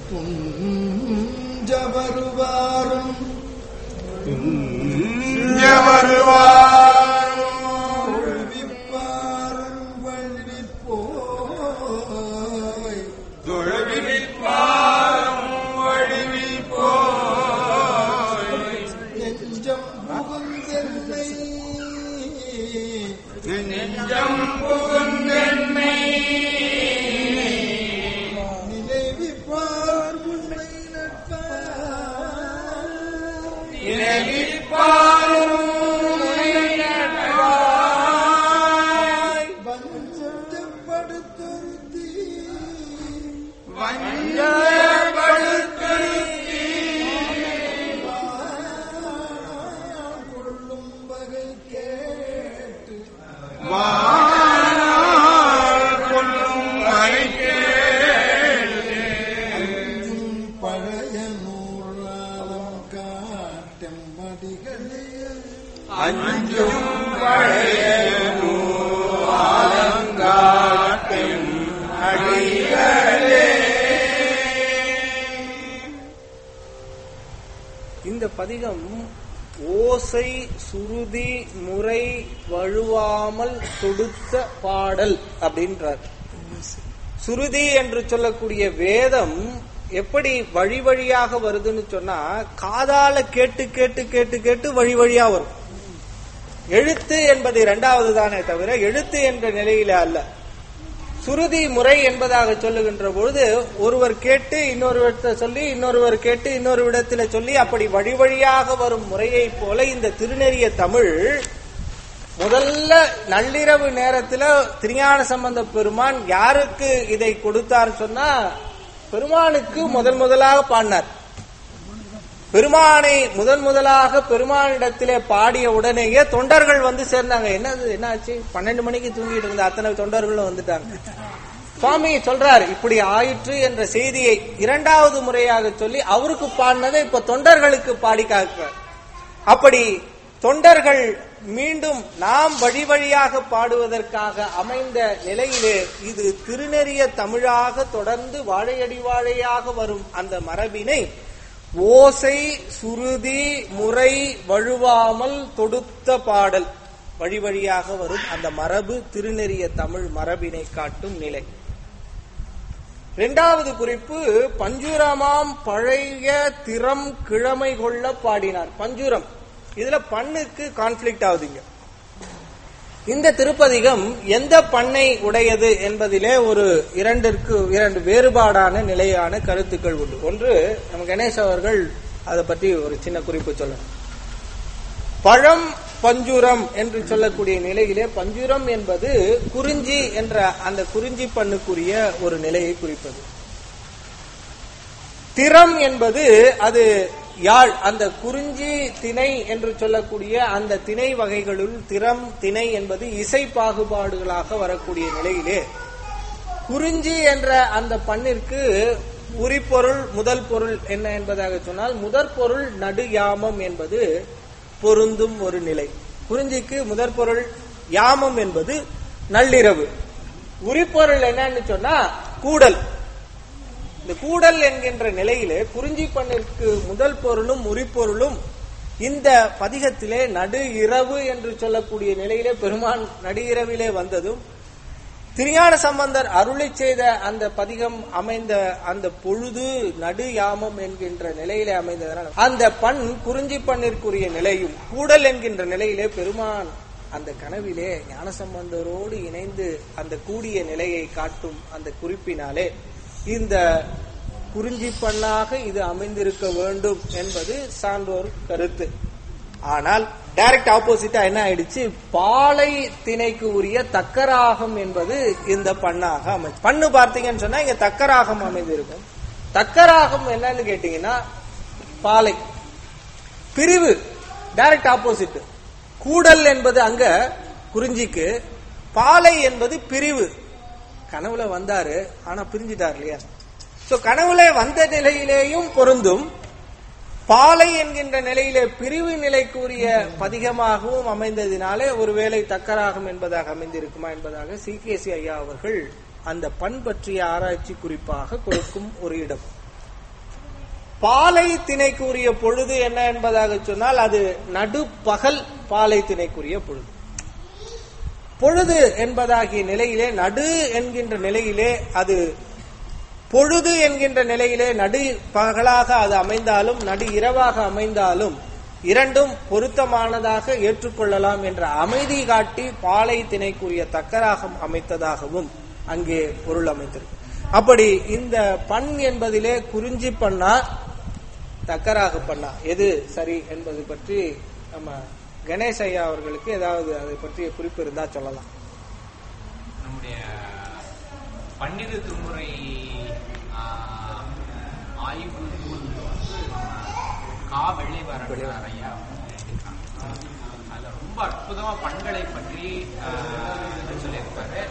துஞ்ச வருவாரும்
துஞ்ச வருவாரும்
தொழுவிப்பாரும் வழிவிப்போய்
தொழுவிப்பாரும் வழிவில் போய்
நெஞ்சம் புகுந்தென்னை
நெஞ்சம் புகுந்தென்னை
நினைவிப்பார் உண்மை நட்பாய்
நினைவிப்பாரும் நட்பாய்
வஞ்சப்படுத்துந்தி
வஞ்சப்படுத்துந்தி
கொள்ளும் வகை கேட்டு
வானார் கொள்ளும் வரைக்கேட்டு
அஞ்சும் பழைய நூறாலம் காட்டெம்படிகளே
அஞ்சும் பழைய நூலாலங்காட்டும் அடிகளே.
இந்த பதிகம் ஓசை சுருதி முறை வழுவாமல் தொடுத்த பாடல் அப்படின்றார். சுருதி என்று சொல்லக்கூடிய வேதம் எப்படி வழி வழியாக வருதுன்னு சொன்னா காதால கேட்டு கேட்டு கேட்டு கேட்டு வழி வழியா வரும். எழுத்து என்பது இரண்டாவது தானே தவிர எழுத்து என்ற நிலையில அல்ல. சுருதி முறை என்பதாக சொல்லுகின்ற பொழுது ஒருவர் கேட்டு இன்னொருவர்கிட்ட சொல்லி இன்னொருவர் கேட்டு இன்னொரு இடத்துல சொல்லி அப்படி வழி வழியாக வரும் முறையை போல இந்த திருநெறிய தமிழ் முதல்ல நள்ளிரவு நேரத்துல திருஞான சம்பந்த பெருமான் யாருக்கு இதை கொடுத்தார் சொன்னா பெருமானுக்கு முதன் முதலாக பாடினார். பெருமானை முதன் முதலாக பெருமானிடத்திலே பாடிய உடனேயே தொண்டர்கள் வந்து சேர்ந்தாங்க. என்னது என்னாச்சு, பன்னெண்டு மணிக்கு தூங்கிட்டு இருந்த அத்தனை தொண்டர்களும் வந்துட்டாங்க. சுவாமி சொல்றார் இப்படி ஆயிற்று என்ற செய்தியை இரண்டாவது முறையாக சொல்லி அவருக்கு பாடினதை இப்ப தொண்டர்களுக்கு பாடி காக்கிறார். அப்படி தொண்டர்கள் மீண்டும் நாம் வழி வழியாக பாடுவதற்காக அமைந்த நிலையிலே இது திருநெறிய தமிழாக தொடர்ந்து வாழையடி வாழையாக வரும் அந்த மரபினை ஓசை சுருதி முறை வழுவாமல் தொடுத்த பாடல் வழி வழியாக வரும் அந்த மரபு திருநெறிய தமிழ் மரபினை காட்டும் நிலை. இரண்டாவது குறிப்பு, பஞ்சுரமாம் பழைய திறம் கிழமை கொள்ள பாடினார். பஞ்சுரம் இதுல பண்ணுக்கு கான்ஃபிளிக்ட் ஆகுதுங்க. இந்த திருப்பதிகம் எந்த பண்ணை உடையது என்பதிலே ஒரு இரண்டிற்கு இரண்டு வேறுபாடான நிலையான கருத்துக்கள் உண்டு. ஒன்று, நம்ம கணேஷ் அவர்கள் அதை பற்றி ஒரு சின்ன குறிப்பு சொல்லணும். பழம் பஞ்சுரம் என்று சொல்லக்கூடிய நிலையிலே பஞ்சுரம் என்பது குறிஞ்சி என்ற அந்த குறிஞ்சி பண்ணுக்குரிய ஒரு நிலையை குறிப்பது. திறம் என்பது அது யாழ், அந்த குறிஞ்சி திணை என்று சொல்லக்கூடிய அந்த திணை வகைகளுள் திறம் திணை என்பது இசை பாகுபாடுகளாக வரக்கூடிய நிலையிலே குறிஞ்சி என்ற அந்த பண்ணிற்கு உரிப்பொருள் முதல் பொருள் என்ன என்பதாக சொன்னால் முதற் பொருள் நடு யாமம் என்பது பொருந்தும் ஒரு நிலை. குறிஞ்சிக்கு முதற் பொருள் யாமம் என்பது நள்ளிரவு. உரிப்பொருள் என்னன்னு சொன்னா கூடல். இந்த கூடல் என்கின்ற நிலையிலே குறிஞ்சி பண்ணிற்கு முதல் பொருளும் உரிப்பொருளும் இந்த பதிகத்திலே நடு இரவு என்று சொல்லக்கூடிய நிலையிலே பெருமான் நடு இரவிலே வந்ததும் திருஞான சம்பந்தர் அருளை செய்த அந்த பதிகம் அமைந்த அந்த பொழுது நடு யாமம் என்கின்ற நிலையிலே அமைந்ததனால் அந்த பண் குறிஞ்சி பண்ணிற்குரிய நிலையும் கூடல் என்கின்ற நிலையிலே பெருமான் அந்த கனவிலே ஞானசம்பந்தரோடு இணைந்து அந்த கூடிய நிலையை காட்டும் அந்த குறிப்பினாலே இந்த குறிஞ்சி பண்ணாக இது அமைந்திருக்க வேண்டும் என்பது சான்றோர் கருத்து. ஆனால் டைரக்ட் ஆப்போசிட்டா என்ன ஆயிடுச்சு, பாலை திணைக்கு உரிய தக்கராகம் என்பது இந்த பண்ணாக அமை. பண்ணு பார்த்தீங்கன்னு சொன்னா இங்க தக்கராகம் அமைந்திருக்கும். தக்கராகம் என்னன்னு கேட்டீங்கன்னா பாலை பிரிவு டைரக்ட் ஆப்போசிட். கூடல் என்பது அங்க குறிஞ்சிக்கு, பாலை என்பது பிரிவு. கனவுல வந்தாரு ஆனா பிரிஞ்சிட்டார் இல்லையா. சோ கனவுல வந்த நிலையிலேயும் பொருந்தும், பாலை என்கின்ற நிலையிலே பிரிவு நிலைக்குரிய பதிகமாகவும் அமைந்ததினாலே ஒருவேளை தக்கராகும் என்பதாக அமைந்திருக்குமா என்பதாக சி கே சி ஐயா அவர்கள் அந்த பண் பற்றிய ஆராய்ச்சி குறிப்பாக கொடுக்கும் ஒரு இடம். பாலை திணைக்குரிய பொழுது என்ன என்பதாக சொன்னால் அது நடுப்பகல் பாலை திணைக்குரிய பொழுது. பொழுது என்பதாகிய நிலையிலே நடு என்கின்ற நிலையிலே அது பொழுது என்கின்ற நிலையிலே நடு பகலாக அது அமைந்தாலும் நடு இரவாக அமைந்தாலும் இரண்டும் பொருத்தமானதாக ஏற்றுக்கொள்ளலாம் என்ற அமைதி காட்டி பாலை திணைக்குரிய தக்கராகம் அமைத்ததாகவும் அங்கே பொருள் அமைத்திருக்கு. அப்படி இந்த பண் என்பதிலே குறிஞ்சி பண்ணா தக்கராக பண்ணா எது சரி என்பது பற்றி நம்ம கணேஷ் ஐயா அவர்களுக்கு ஏதாவது அதை பற்றிய குறிப்பு இருந்தா சொல்லலாம்.
நம்முடைய பன்னிரு திருமுறை ஆய்வு நூல் வந்து கா வெள்ளைவாரன் ஐயா அதுல ரொம்ப அற்புதமா பண்களை பற்றி சொல்லியிருப்பாரு.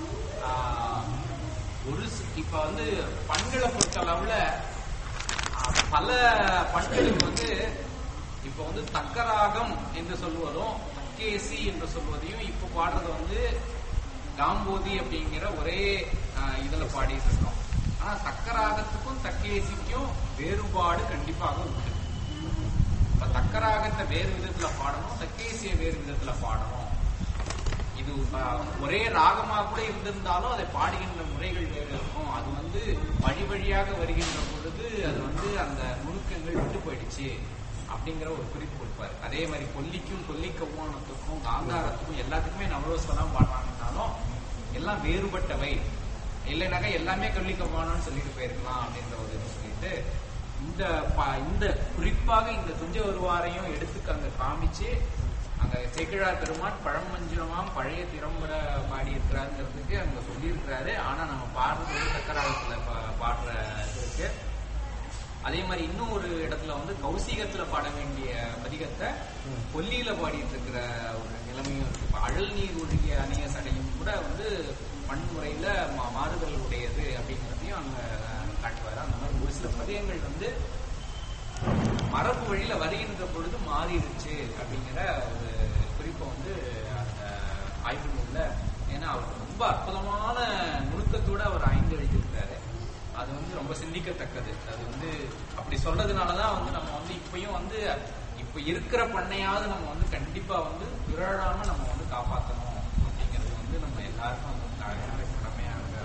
ஒரு இப்ப வந்து பண்களை பொறுத்த அளவுல பல பண்களுக்கு வந்து இப்ப வந்து தக்கராகம் என்று சொல்வதும் தக்கேசி என்று சொல்வதையும் இப்ப பாடுறது வந்து காம்போதி அப்படிங்கிற ஒரே இதுல பாடிட்டு இருக்கோம். ஆனா தக்கராகத்துக்கும் தக்கேசிக்கும் வேறுபாடு கண்டிப்பாக உண்டு. இப்ப தக்கராகத்தை வேறு விதத்துல பாடணும், தக்கேசிய வேறு விதத்துல பாடணும். இது ஒரே ராகமா கூட இருந்திருந்தாலும் அதை பாடுகின்ற முறைகள் வேறு இருக்கும். அது வந்து வழி வழியாக வருகின்ற பொழுது அது வந்து அந்த நுணுக்கங்கள் விட்டு போயிடுச்சு அப்படிங்கிற ஒரு குறிப்பு கொடுப்பாரு. அதே மாதிரி கொல்லிக்கும் கொல்லி கவ்வானத்துக்கும் காந்தாரத்துக்கும் எல்லாத்துக்குமே நவரோஸ்வரம் பாடுறாங்கன்னாலும் எல்லாம் வேறுபட்டவை. இல்லைனாக்கா எல்லாமே கொல்லி கவ்வானம்னு சொல்லிட்டு போயிருக்கலாம் அப்படின்ற ஒரு இது சொல்லிட்டு இந்த இந்த குறிப்பாக இந்த துஞ்ச வருவாரையும் எடுத்து அங்க காமிச்சு அங்க சேக்கிழார் பெருமான் பழமஞ்சுரமாம் பழைய திறம்பட பாடி இருக்கிறாருங்கிறதுக்கு அங்க சொல்லியிருக்கிறாரு. ஆனா நம்ம பாடுறது தக்கராகத்துல பாடுற இது இருக்கு. அதே மாதிரி இன்னும் ஒரு இடத்துல வந்து கௌசிகத்துல பாட வேண்டிய பதிகத்தை கொல்லியில பாடிட்டு இருக்கிற ஒரு நிலைமையும் இருக்கு. இப்ப அழல் நீர் ஒழுகிய அணைய சடையும் கூட வந்து பன்முறையில மாறுதல் உடையது அப்படிங்கிறதையும் அங்க காட்டுவாரு. அந்த மாதிரி ஒரு சில பதிகங்கள் வந்து மரபு வழியில வருகின்ற பொழுது மாறிடுச்சு அப்படிங்கிற ஒரு குறிப்பை வந்து அந்த ஆய்வு நூல்ல, ஏன்னா அவர் ரொம்ப அற்புதமான நுணுக்கத்தோட அவர் ஆய்ந்து எழுதியிருக்காரு. அது வந்து ரொம்ப சிந்திக்கத்தக்கது. அது வந்து அப்படி சொல்றதுனாலதான் வந்து நம்ம வந்து இப்பயும் வந்து இப்ப இருக்கிற பண்ணையாவது நம்ம வந்து கண்டிப்பா வந்து விரழாம நம்ம வந்து காப்பாற்றணும் அப்படிங்கிறது வந்து நம்ம எல்லாருக்கும் வந்து அழகான கடமையாக.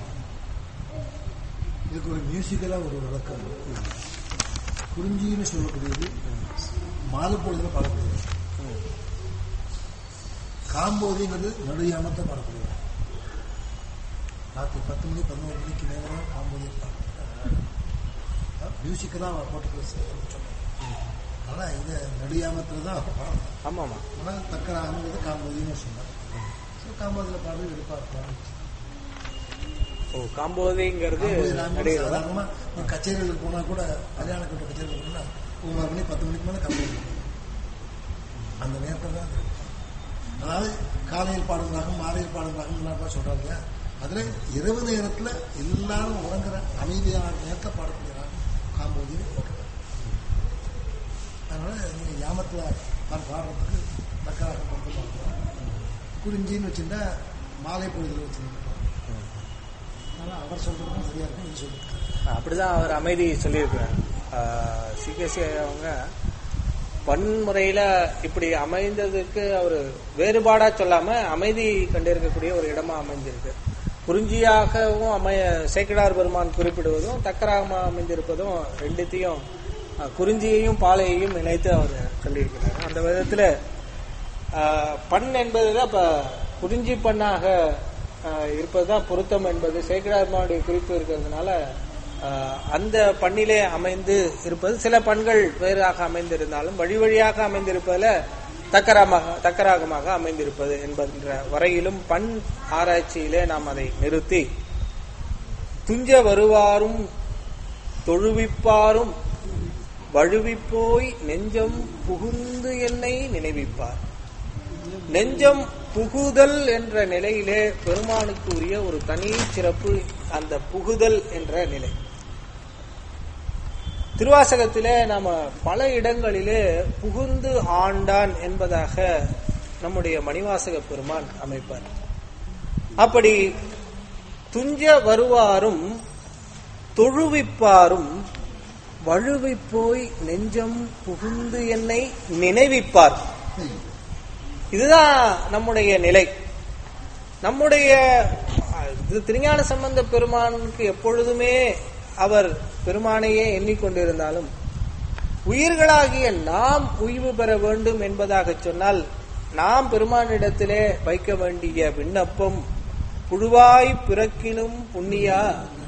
இதுக்கு ஒரு மியூசிக்கலா ஒரு விளக்கம். குறிஞ்சின்னு சொல்லக்கூடியது மாலை பொழுதுல பாடக்கூடியது. காம்போதிங்கிறது நடுயாமத்தை பாடக்கூடியது. ராத்திரி பத்து மணி பதினோரு மணிக்கு நேரம் காம்போதி மியூசிக்கலா போட்டு சொன்னேன். ஆனா இந்த நடுயாமத்துல தான் பாடணும். ஆமா ஆமா. ஆனா தக்கராகிறது காம்போதின்னு சொன்னாங்க. காம்போதியில பாடல் எடுப்பாரு.
ஓ, காம்போதிங்கிறது
சாதாரணமா கச்சேரிகளுக்கு போனா கூட கல்யாண கட்ட கச்சேரிகளுக்கு போனா ஒன்பது மணி பத்து மணிக்கு மேல காம்போதி அந்த நேரத்தில் தான். அதாவது காலையில் பாடுறாங்க மாலையில் பாடுறாங்க சொல்றாங்க. அதுல இரவு நேரத்துல எல்லாரும் உறங்குற அமைதியான நேரத்தை பாடக்கூடியறாங்க காம்போதி போட்டுறாங்க. அதனால நீங்க யாமத்துல பாடுறதுக்கு தக்காக கொண்டு பார்க்கலாம். குறிஞ்சின்னு வச்சுட்டா மாலை பொழுதுல வச்சுருக்கோம். அதனால அவர் சொல்றதுக்கும் சரியா இருக்கும். இது சொல்லிருக்காரு.
அப்படிதான் அவர் அமைதி சொல்லியிருக்கிறார். சிகேசி அவங்க பன்முறையில இப்படி அமைந்ததுக்கு அவர் வேறுபாடா சொல்லாம அமைதி கண்டிருக்கக்கூடிய ஒரு இடமா அமைஞ்சிருக்கு. குறிஞ்சியாகவும் அமைய சேக்கிழார் பெருமான் குறிப்பிடுவதும் தக்கராகமா அமைந்திருப்பதும் ரெண்டுத்தையும் குறிஞ்சியையும் பாலையையும் இணைத்து அவர் சொல்லியிருக்கிறார். அந்த விதத்துல பண் என்பதுதான் இப்ப குறிஞ்சி பண்ணாக இருப்பதுதான் பொருத்தம் என்பது சேக்கிழார் பெருமானுடைய குறிப்பு இருக்கிறதுனால அந்த பண்ணிலே அமைந்து இருப்பது. சில பண்கள் வேறாக அமைந்திருந்தாலும் வழி வழியாக அமைந்திருப்பதுல தக்கராமாக தக்கராகமாக அமைந்திருப்பது என்பன்ற வரையிலும் பண் ஆராய்ச்சியிலே நாம் அதை நிறுத்தி துஞ்ச வருவாரும் தொழுவிப்பாரும் வழுவிப்போய் நெஞ்சம் புகுந்து என்னை நினைவிப்பார். நெஞ்சம் புகுதல் என்ற நிலையிலே பெருமானுக்கு உரிய ஒரு தனி சிறப்பு அந்த புகுதல் என்ற நிலை. திருவாசகத்திலே நாம பல இடங்களிலே புகுந்து ஆண்டான் என்பதாக நம்முடைய மணிவாசக பெருமான் அமைப்பார். அப்படி துஞ்ச வருவாரும் தொழுவிப்பாரும் வழுவிப்போய் நெஞ்சம் புகுந்து என்னை நினைவிப்பார். இதுதான் நம்முடைய நிலை. நம்முடைய திருஞான சம்பந்த பெருமானுக்கு எப்பொழுதுமே அவர் பெருமானையே எண்ணிக்கொண்டிருந்தாலும் உயிர்களாகிய நாம் உய்வு பெற வேண்டும் என்பதாக சொன்னால் நாம் பெருமானிடத்திலே வைக்க வேண்டிய விண்ணப்பம் புழுவாய் பிறக்கினும் புண்ணியா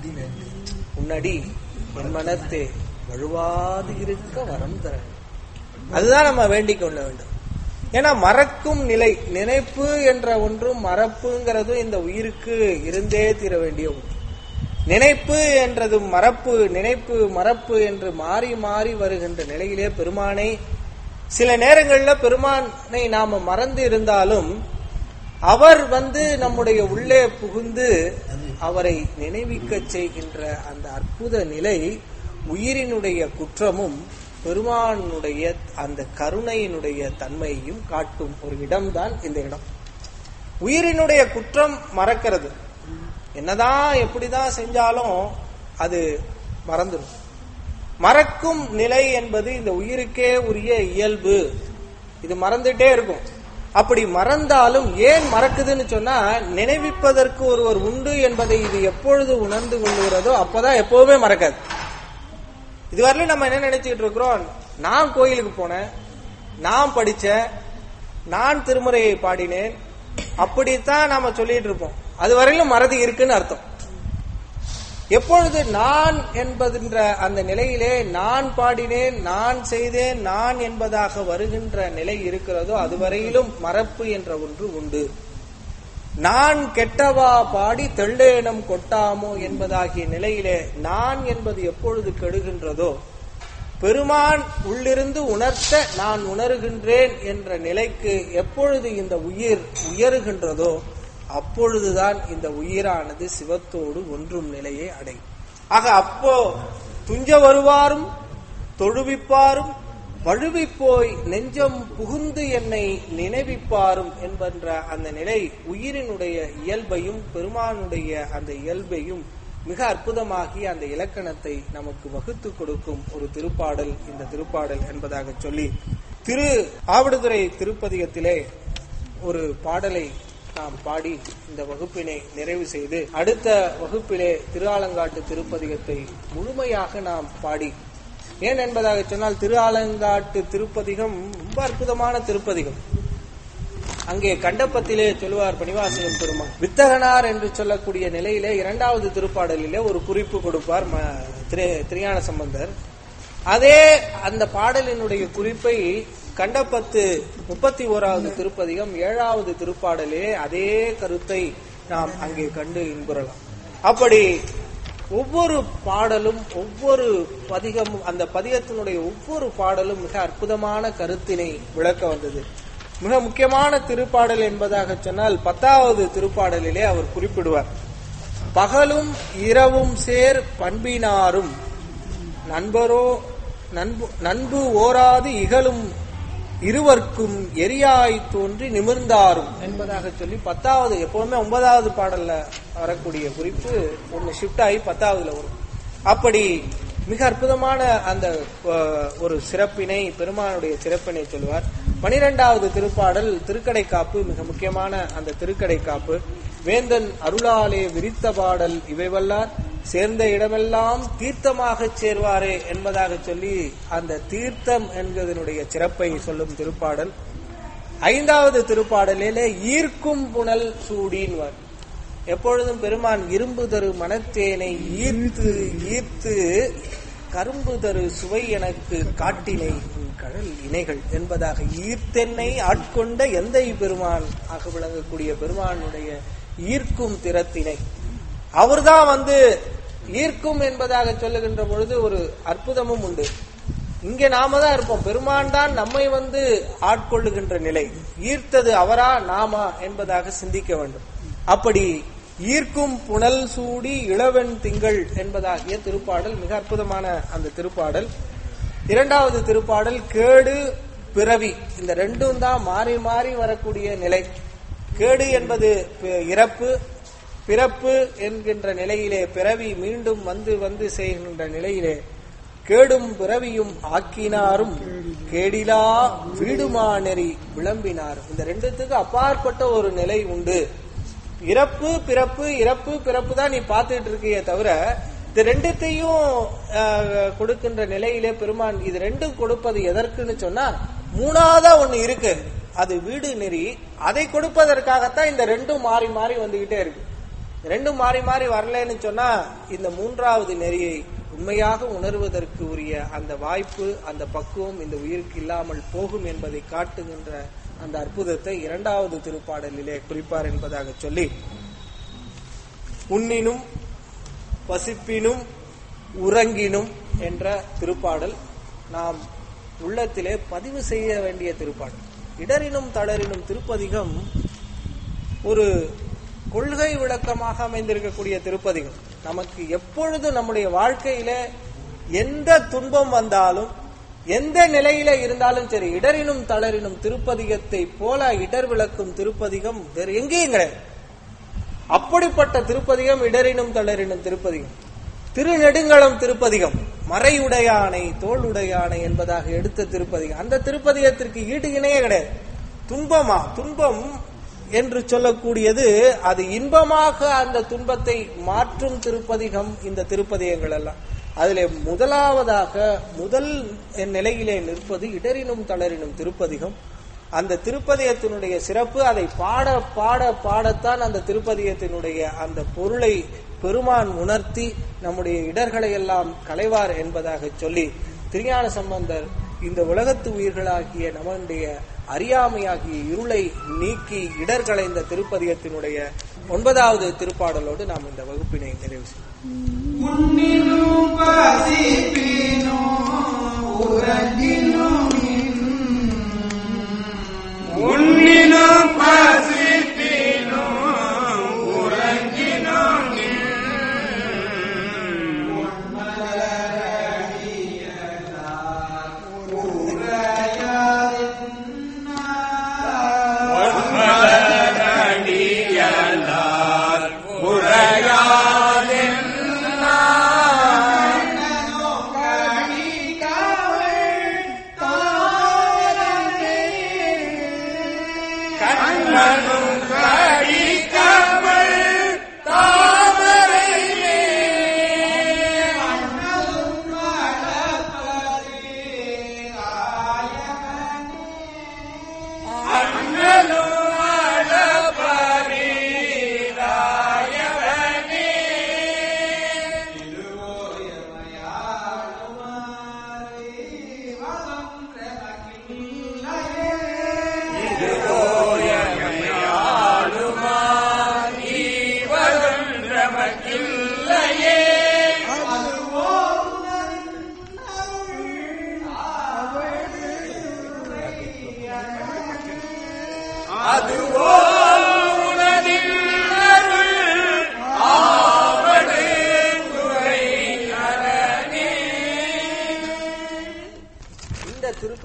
உன்னடி என் மனத்தே வழுவாது இருக்க வரம் தர. அதுதான் நம்ம வேண்டிக் கொள்ள வேண்டும். ஏன்னா மறக்கும் நிலை, நினைப்பு என்ற ஒன்றும் மறப்புங்கிறதும் இந்த உயிருக்கு இருந்தே தீர வேண்டிய ஒன்று. நினைப்பு என்றதும் மறப்பு, நினைப்பு மறப்பு என்று மாறி மாறி வருகின்ற நிலையிலே பெருமானை சில நேரங்களில் பெருமானை நாம மறந்து இருந்தாலும் அவர் வந்து நம்முடைய உள்ளே புகுந்து அவரை நினைவிக்க செய்கின்ற அந்த அற்புத நிலை உயிரினுடைய குற்றமும் பெருமானுடைய அந்த கருணையினுடைய தன்மையையும் காட்டும் ஒரு இடம்தான் இந்த இடம். உயிரினுடைய குற்றம் மறக்கிறது. என்னதான் எப்படிதான் செஞ்சாலும் அது மறந்துடும். மறக்கும் நிலை என்பது இந்த உயிருக்கே உரிய இயல்பு. இது மறந்துட்டே இருக்கும். அப்படி மறந்தாலும் ஏன் மறக்குதுன்னு சொன்னா நினைவிப்பதற்கு ஒருவர் உண்டு என்பதை இது எப்பொழுது உணர்ந்து கொள்ளுகிறதோ அப்பதான் எப்பவுமே மறக்காது. இதுவரையிலும் நம்ம என்ன நினைச்சுட்டு இருக்கிறோம், நான் கோயிலுக்கு போனேன், நான் படிச்சேன், நான் திருமுறையை பாடினேன், அப்படித்தான் நாம சொல்லிட்டு இருப்போம். அது வரையிலும் மறதி இருக்குன்னு அர்த்தம். எப்பொழுது நான் என்பதுன்ற அந்த நிலையிலே நான் பாடினேன், நான் செய்தேன், நான் என்பதாக வருகின்ற நிலை இருக்கிறதோ அதுவரையிலும் மறப்பு என்ற ஒன்று உண்டு. நான் கெட்டவா பாடி தெள்ளேனம் கொட்டாமோ என்பதாகிய நிலையிலே நான் என்பது எப்பொழுது கெடுகின்றதோ பெருமான் உள்ளிருந்து உணர்த்த நான் உணர்கின்றேன் என்ற நிலைக்கு எப்பொழுது இந்த உயிர் உயருகின்றதோ அப்பொழுதுதான் இந்த உயிரானது சிவத்தோடு ஒன்றும் நிலையை அடையும். ஆக அப்போ துஞ்ச வருவாரும் தொழுவிப்பாரும் வழுவிப்போய் நெஞ்சம் புகுந்து என்னை நினைவிப்பாரும் என்கின்ற அந்த நிலை உயிரினுடைய இயல்பையும் பெருமானுடைய அந்த இயல்பையும் மிக அற்புதமாகி அந்த இலக்கணத்தை நமக்கு வகுத்து கொடுக்கும் ஒரு திருப்பாடல் இந்த திருப்பாடல் என்பதாக சொல்லி, திரு ஆவடுதுறை திருப்பதிகத்திலே ஒரு பாடலை நாம் பாடி இந்த வகுப்பினை நிறைவு செய்து, அடுத்த வகுப்பிலே திருஆலங்காட்டு திருப்பதிகத்தை முழுமையாக நாம் பாடி, ஏன் என்பதாக சொன்னால் திருஆலங்காட்டு திருப்பதிகம் ரொம்ப அற்புதமான திருப்பதிகம். அங்கே கண்டப்பத்திலே சொல்லுவார் பணிவாசகம் பெருமான், வித்தகனார் என்று சொல்லக்கூடிய நிலையிலே இரண்டாவது திருப்பாடலிலே ஒரு குறிப்பு கொடுப்பார் திருஞான சம்பந்தர். அதே அந்த பாடலினுடைய குறிப்பை கண்டப்பத்து முப்பத்தி ஓராவது திருப்பதிகம் ஏழாவது திருப்பாடலே அதே கருத்தை நாம் அங்கே கண்டு இன்புறலாம். அப்படி ஒவ்வொரு பாடலும் ஒவ்வொரு பதிகமும் அந்த பதிகத்தினுடைய ஒவ்வொரு பாடலும் மிக அற்புதமான கருத்தினை விளக்க வந்தது. மிக முக்கியமான திருப்பாடல் என்பதாக சொன்னால் பத்தாவது திருப்பாடலிலே அவர் குறிப்பிடுவார், பகலும் இரவும் சேர் பண்பினாரும் நண்பரோ நண்பு நண்பு ஓராது இகழும் இருவர்க்கும் எரியாய் தோன்றி நிமிர்ந்தாரும் என்பதாக சொல்லி பத்தாவது, எப்பவுமே ஒன்பதாவது பாடல்ல வரக்கூடிய குறிப்பு ஒன்னு ஷிஃப்ட் ஆகி பத்தாவதுல வரும். அப்படி மிக அற்புதமான அந்த ஒரு சிறப்பினை, பெருமானுடைய சிறப்பினை சொல்லுவார். பனிரெண்டாவது திருப்பாடல் திருக்கடைக்காப்பு, மிக முக்கியமான அந்த திருக்கடைக்காப்பு. வேந்தன் அருளாலே விரித்த பாடல் இவைவல்லார் சேர்ந்த இடமெல்லாம் தீர்த்தமாக சேர்வாரே என்பதாக சொல்லி அந்த தீர்த்தம் என்பதனுடைய சிறப்பை சொல்லும் திருப்பாடல். ஐந்தாவது திருப்பாடலிலே ஈர்க்கும் புனல் சூடின்வார். எப்பொழுதும் பெருமான் இரும்பு தரு மனத்தேனை ஈர்த்து ஈர்த்து கரும்பு தரு சுவை எனக்கு காட்டினை கடல் இணைகள் என்பதாக ஈர்த்தென்னை ஆட்கொண்ட எந்தை பெருமான் ஆக விளங்கக்கூடிய பெருமானுடைய ஈர்க்கும் திறத்தினை அவர்தான் வந்து ஈர்க்கும் என்பதாக சொல்லுகின்ற பொழுது ஒரு அற்புதமும் உண்டு. இங்கே நாம தான் இருப்போம், பெருமான் தான் நம்மை வந்து ஆட்கொள்ளுகின்ற நிலை. ஈர்த்தது அவரா நாமா என்பதாக சிந்திக்க வேண்டும். அப்படி ஈர்க்கும் புனல் சூடி இளவன் திங்கள் என்பதாகிய திருப்பாடல் மிக அற்புதமான அந்த திருப்பாடல். இரண்டாவது திருப்பாடல் கேடு பிறவி, இந்த ரெண்டும் தான் மாறி மாறி வரக்கூடிய நிலை. கேடு என்பது இறப்பு, பிறப்பு என்கின்ற நிலையிலே பிறவி மீண்டும் வந்து வந்து செய்கின்ற நிலையிலே கேடும் பிறவியும் ஆக்கினாரும் கேடிலா வீடுமா நெறி விளம்பினார். இந்த ரெண்டுத்துக்கு அப்பாற்பட்ட ஒரு நிலை உண்டு. இறப்பு பிறப்பு இறப்பு பிறப்பு தான் நீ பார்த்துட்டு இருக்கியே தவிர இது ரெண்டுத்தையும் கொடுக்கின்ற நிலையிலே பெருமான் இது ரெண்டும் கொடுப்பது எதற்குன்னு சொன்னா மூணாவதா ஒண்ணு இருக்கு, அது வீடு நெறி. அதை கொடுப்பதற்காகத்தான் இந்த ரெண்டும் மாறி மாறி வந்துகிட்டே இருக்கு. ரெண்டும் மாறி மாறி வரலன்னு சொன்னா இந்த மூன்றாவது நெறியை உண்மையாக உணர்வதற்கு உரிய அந்த வாய்ப்பு, அந்த பக்குவம் இந்த உயிருக்கு இல்லாமல் போகும் என்பதை காட்டுகின்ற அந்த அற்புதத்தை இரண்டாவது திருப்பாடலிலே குறிப்பார் என்பதாக சொல்லி, உண்ணினும் பசிப்பினும் உறங்கினும் என்ற திருப்பாடல் நாம் உள்ளத்திலே பதிவு செய்ய வேண்டிய திருப்பாடல். இடரினும் தளரினும் திருப்பதிகம் ஒரு கொள்கை விளக்கமாக அமைந்திருக்கக்கூடிய திருப்பதிகம். நமக்கு எப்பொழுது நம்முடைய வாழ்க்கையில எந்த துன்பம் வந்தாலும் எந்த நிலையில இருந்தாலும் சரி, இடரினும் தளரினும் திருப்பதிகத்தை போல இடர் விளக்கும் திருப்பதிகம் வேறு எங்கேயும் கிடையாது. அப்படிப்பட்ட திருப்பதிகம் இடரினும் தளரினும் திருப்பதிகம். திருநெடுங்களம் திருப்பதிகம் மறையுடையானை தோளுடையானை என்பதாக எடுத்த திருப்பதிகம். அந்த திருப்பதிகத்திற்கு ஈடு இணையே கிடையாது. துன்பமா துன்பம் என்று சொல்லக்கூடியது அது இன்பமாக அந்த துன்பத்தை மாற்றும் திருப்பதிகம் இந்த திருப்பதிகங்கள் எல்லாம். அதிலே முதலாவதாக முதல் நிலையிலே நிற்பது இடரினும் தளரினும் திருப்பதிகம். அந்த திருப்பதிகத்தினுடைய சிறப்பு, அதை பாட பாட பாடத்தான் அந்த திருப்பதிகத்தினுடைய அந்த பொருளை பெருமான் உணர்த்தி நம்முடைய இடர்களை எல்லாம் களைவார் என்பதாக சொல்லி, திருஞான சம்பந்தர் இந்த உலகத்து உயிர்களாகிய நம்முடைய அறியாமையாகிய இருளை நீக்கி இடர்களைந்த திருப்பதிகத்தினுடைய ஒன்பதாவது திருப்பாடலோடு நாம் இந்த வகுப்பினை நிறைவு செய்வோம்.
உன்னிலும் பசிப்பினோ உறங்கினோ உரையாதென்ன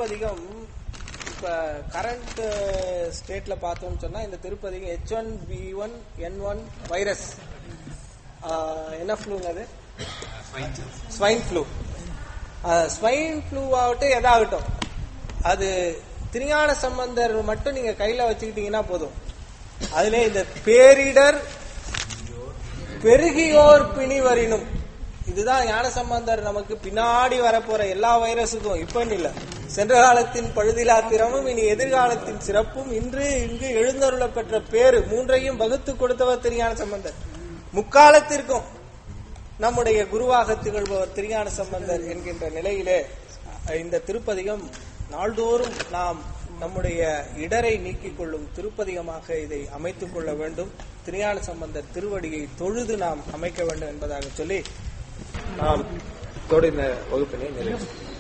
திருப்பதிகம் இப்ப கரண்ட் ஸ்டேட்ல பார்த்தோம்னு சொன்னா இந்த திருப்பதிகம் ஹெச் ஒன் பி ஒன் என் ஒன் வைரஸ் என்ன ஃப்ளூங்க அது ஸ்வைன் ஃப்ளூ. ஸ்வைன் ஃப்ளூ ஆகட்டும் எதாகட்டும் அது திருஞான சம்பந்தர் மட்டும் நீங்க கையில வச்சுக்கிட்டீங்கன்னா போதும். அதுல இந்த பேரிடர் பெருகியோர் பிணிவரினும் இதுதான் ஞான சம்பந்தர் நமக்கு பின்னாடி வரப்போற எல்லா வைரஸுக்கும் இப்ப இல்ல சென்ற காலத்தின் பழுதிலா திறமும் இனி எதிர்காலத்தின் சிறப்பும் இன்று இங்கு எழுந்தருள பெற்ற பேரு மூன்றையும் வகுத்து கொடுத்தவர் திருஞான சம்பந்தர். முக்காலத்திற்கும் நம்முடைய குருவாக திகழ்பவர் திருஞான சம்பந்தர் என்கின்ற நிலையிலே இந்த திருப்பதிகம் நாள்தோறும் நாம் நம்முடைய இடரை நீக்கிக் கொள்ளும் திருப்பதிகமாக இதை அமைத்துக் கொள்ள வேண்டும். திருஞான சம்பந்தர் திருவடியை தொழுது நாம் அமைக்க வேண்டும் என்பதாக சொல்லி நாம் தொடர்ந்த வகுப்பினை நிறைவு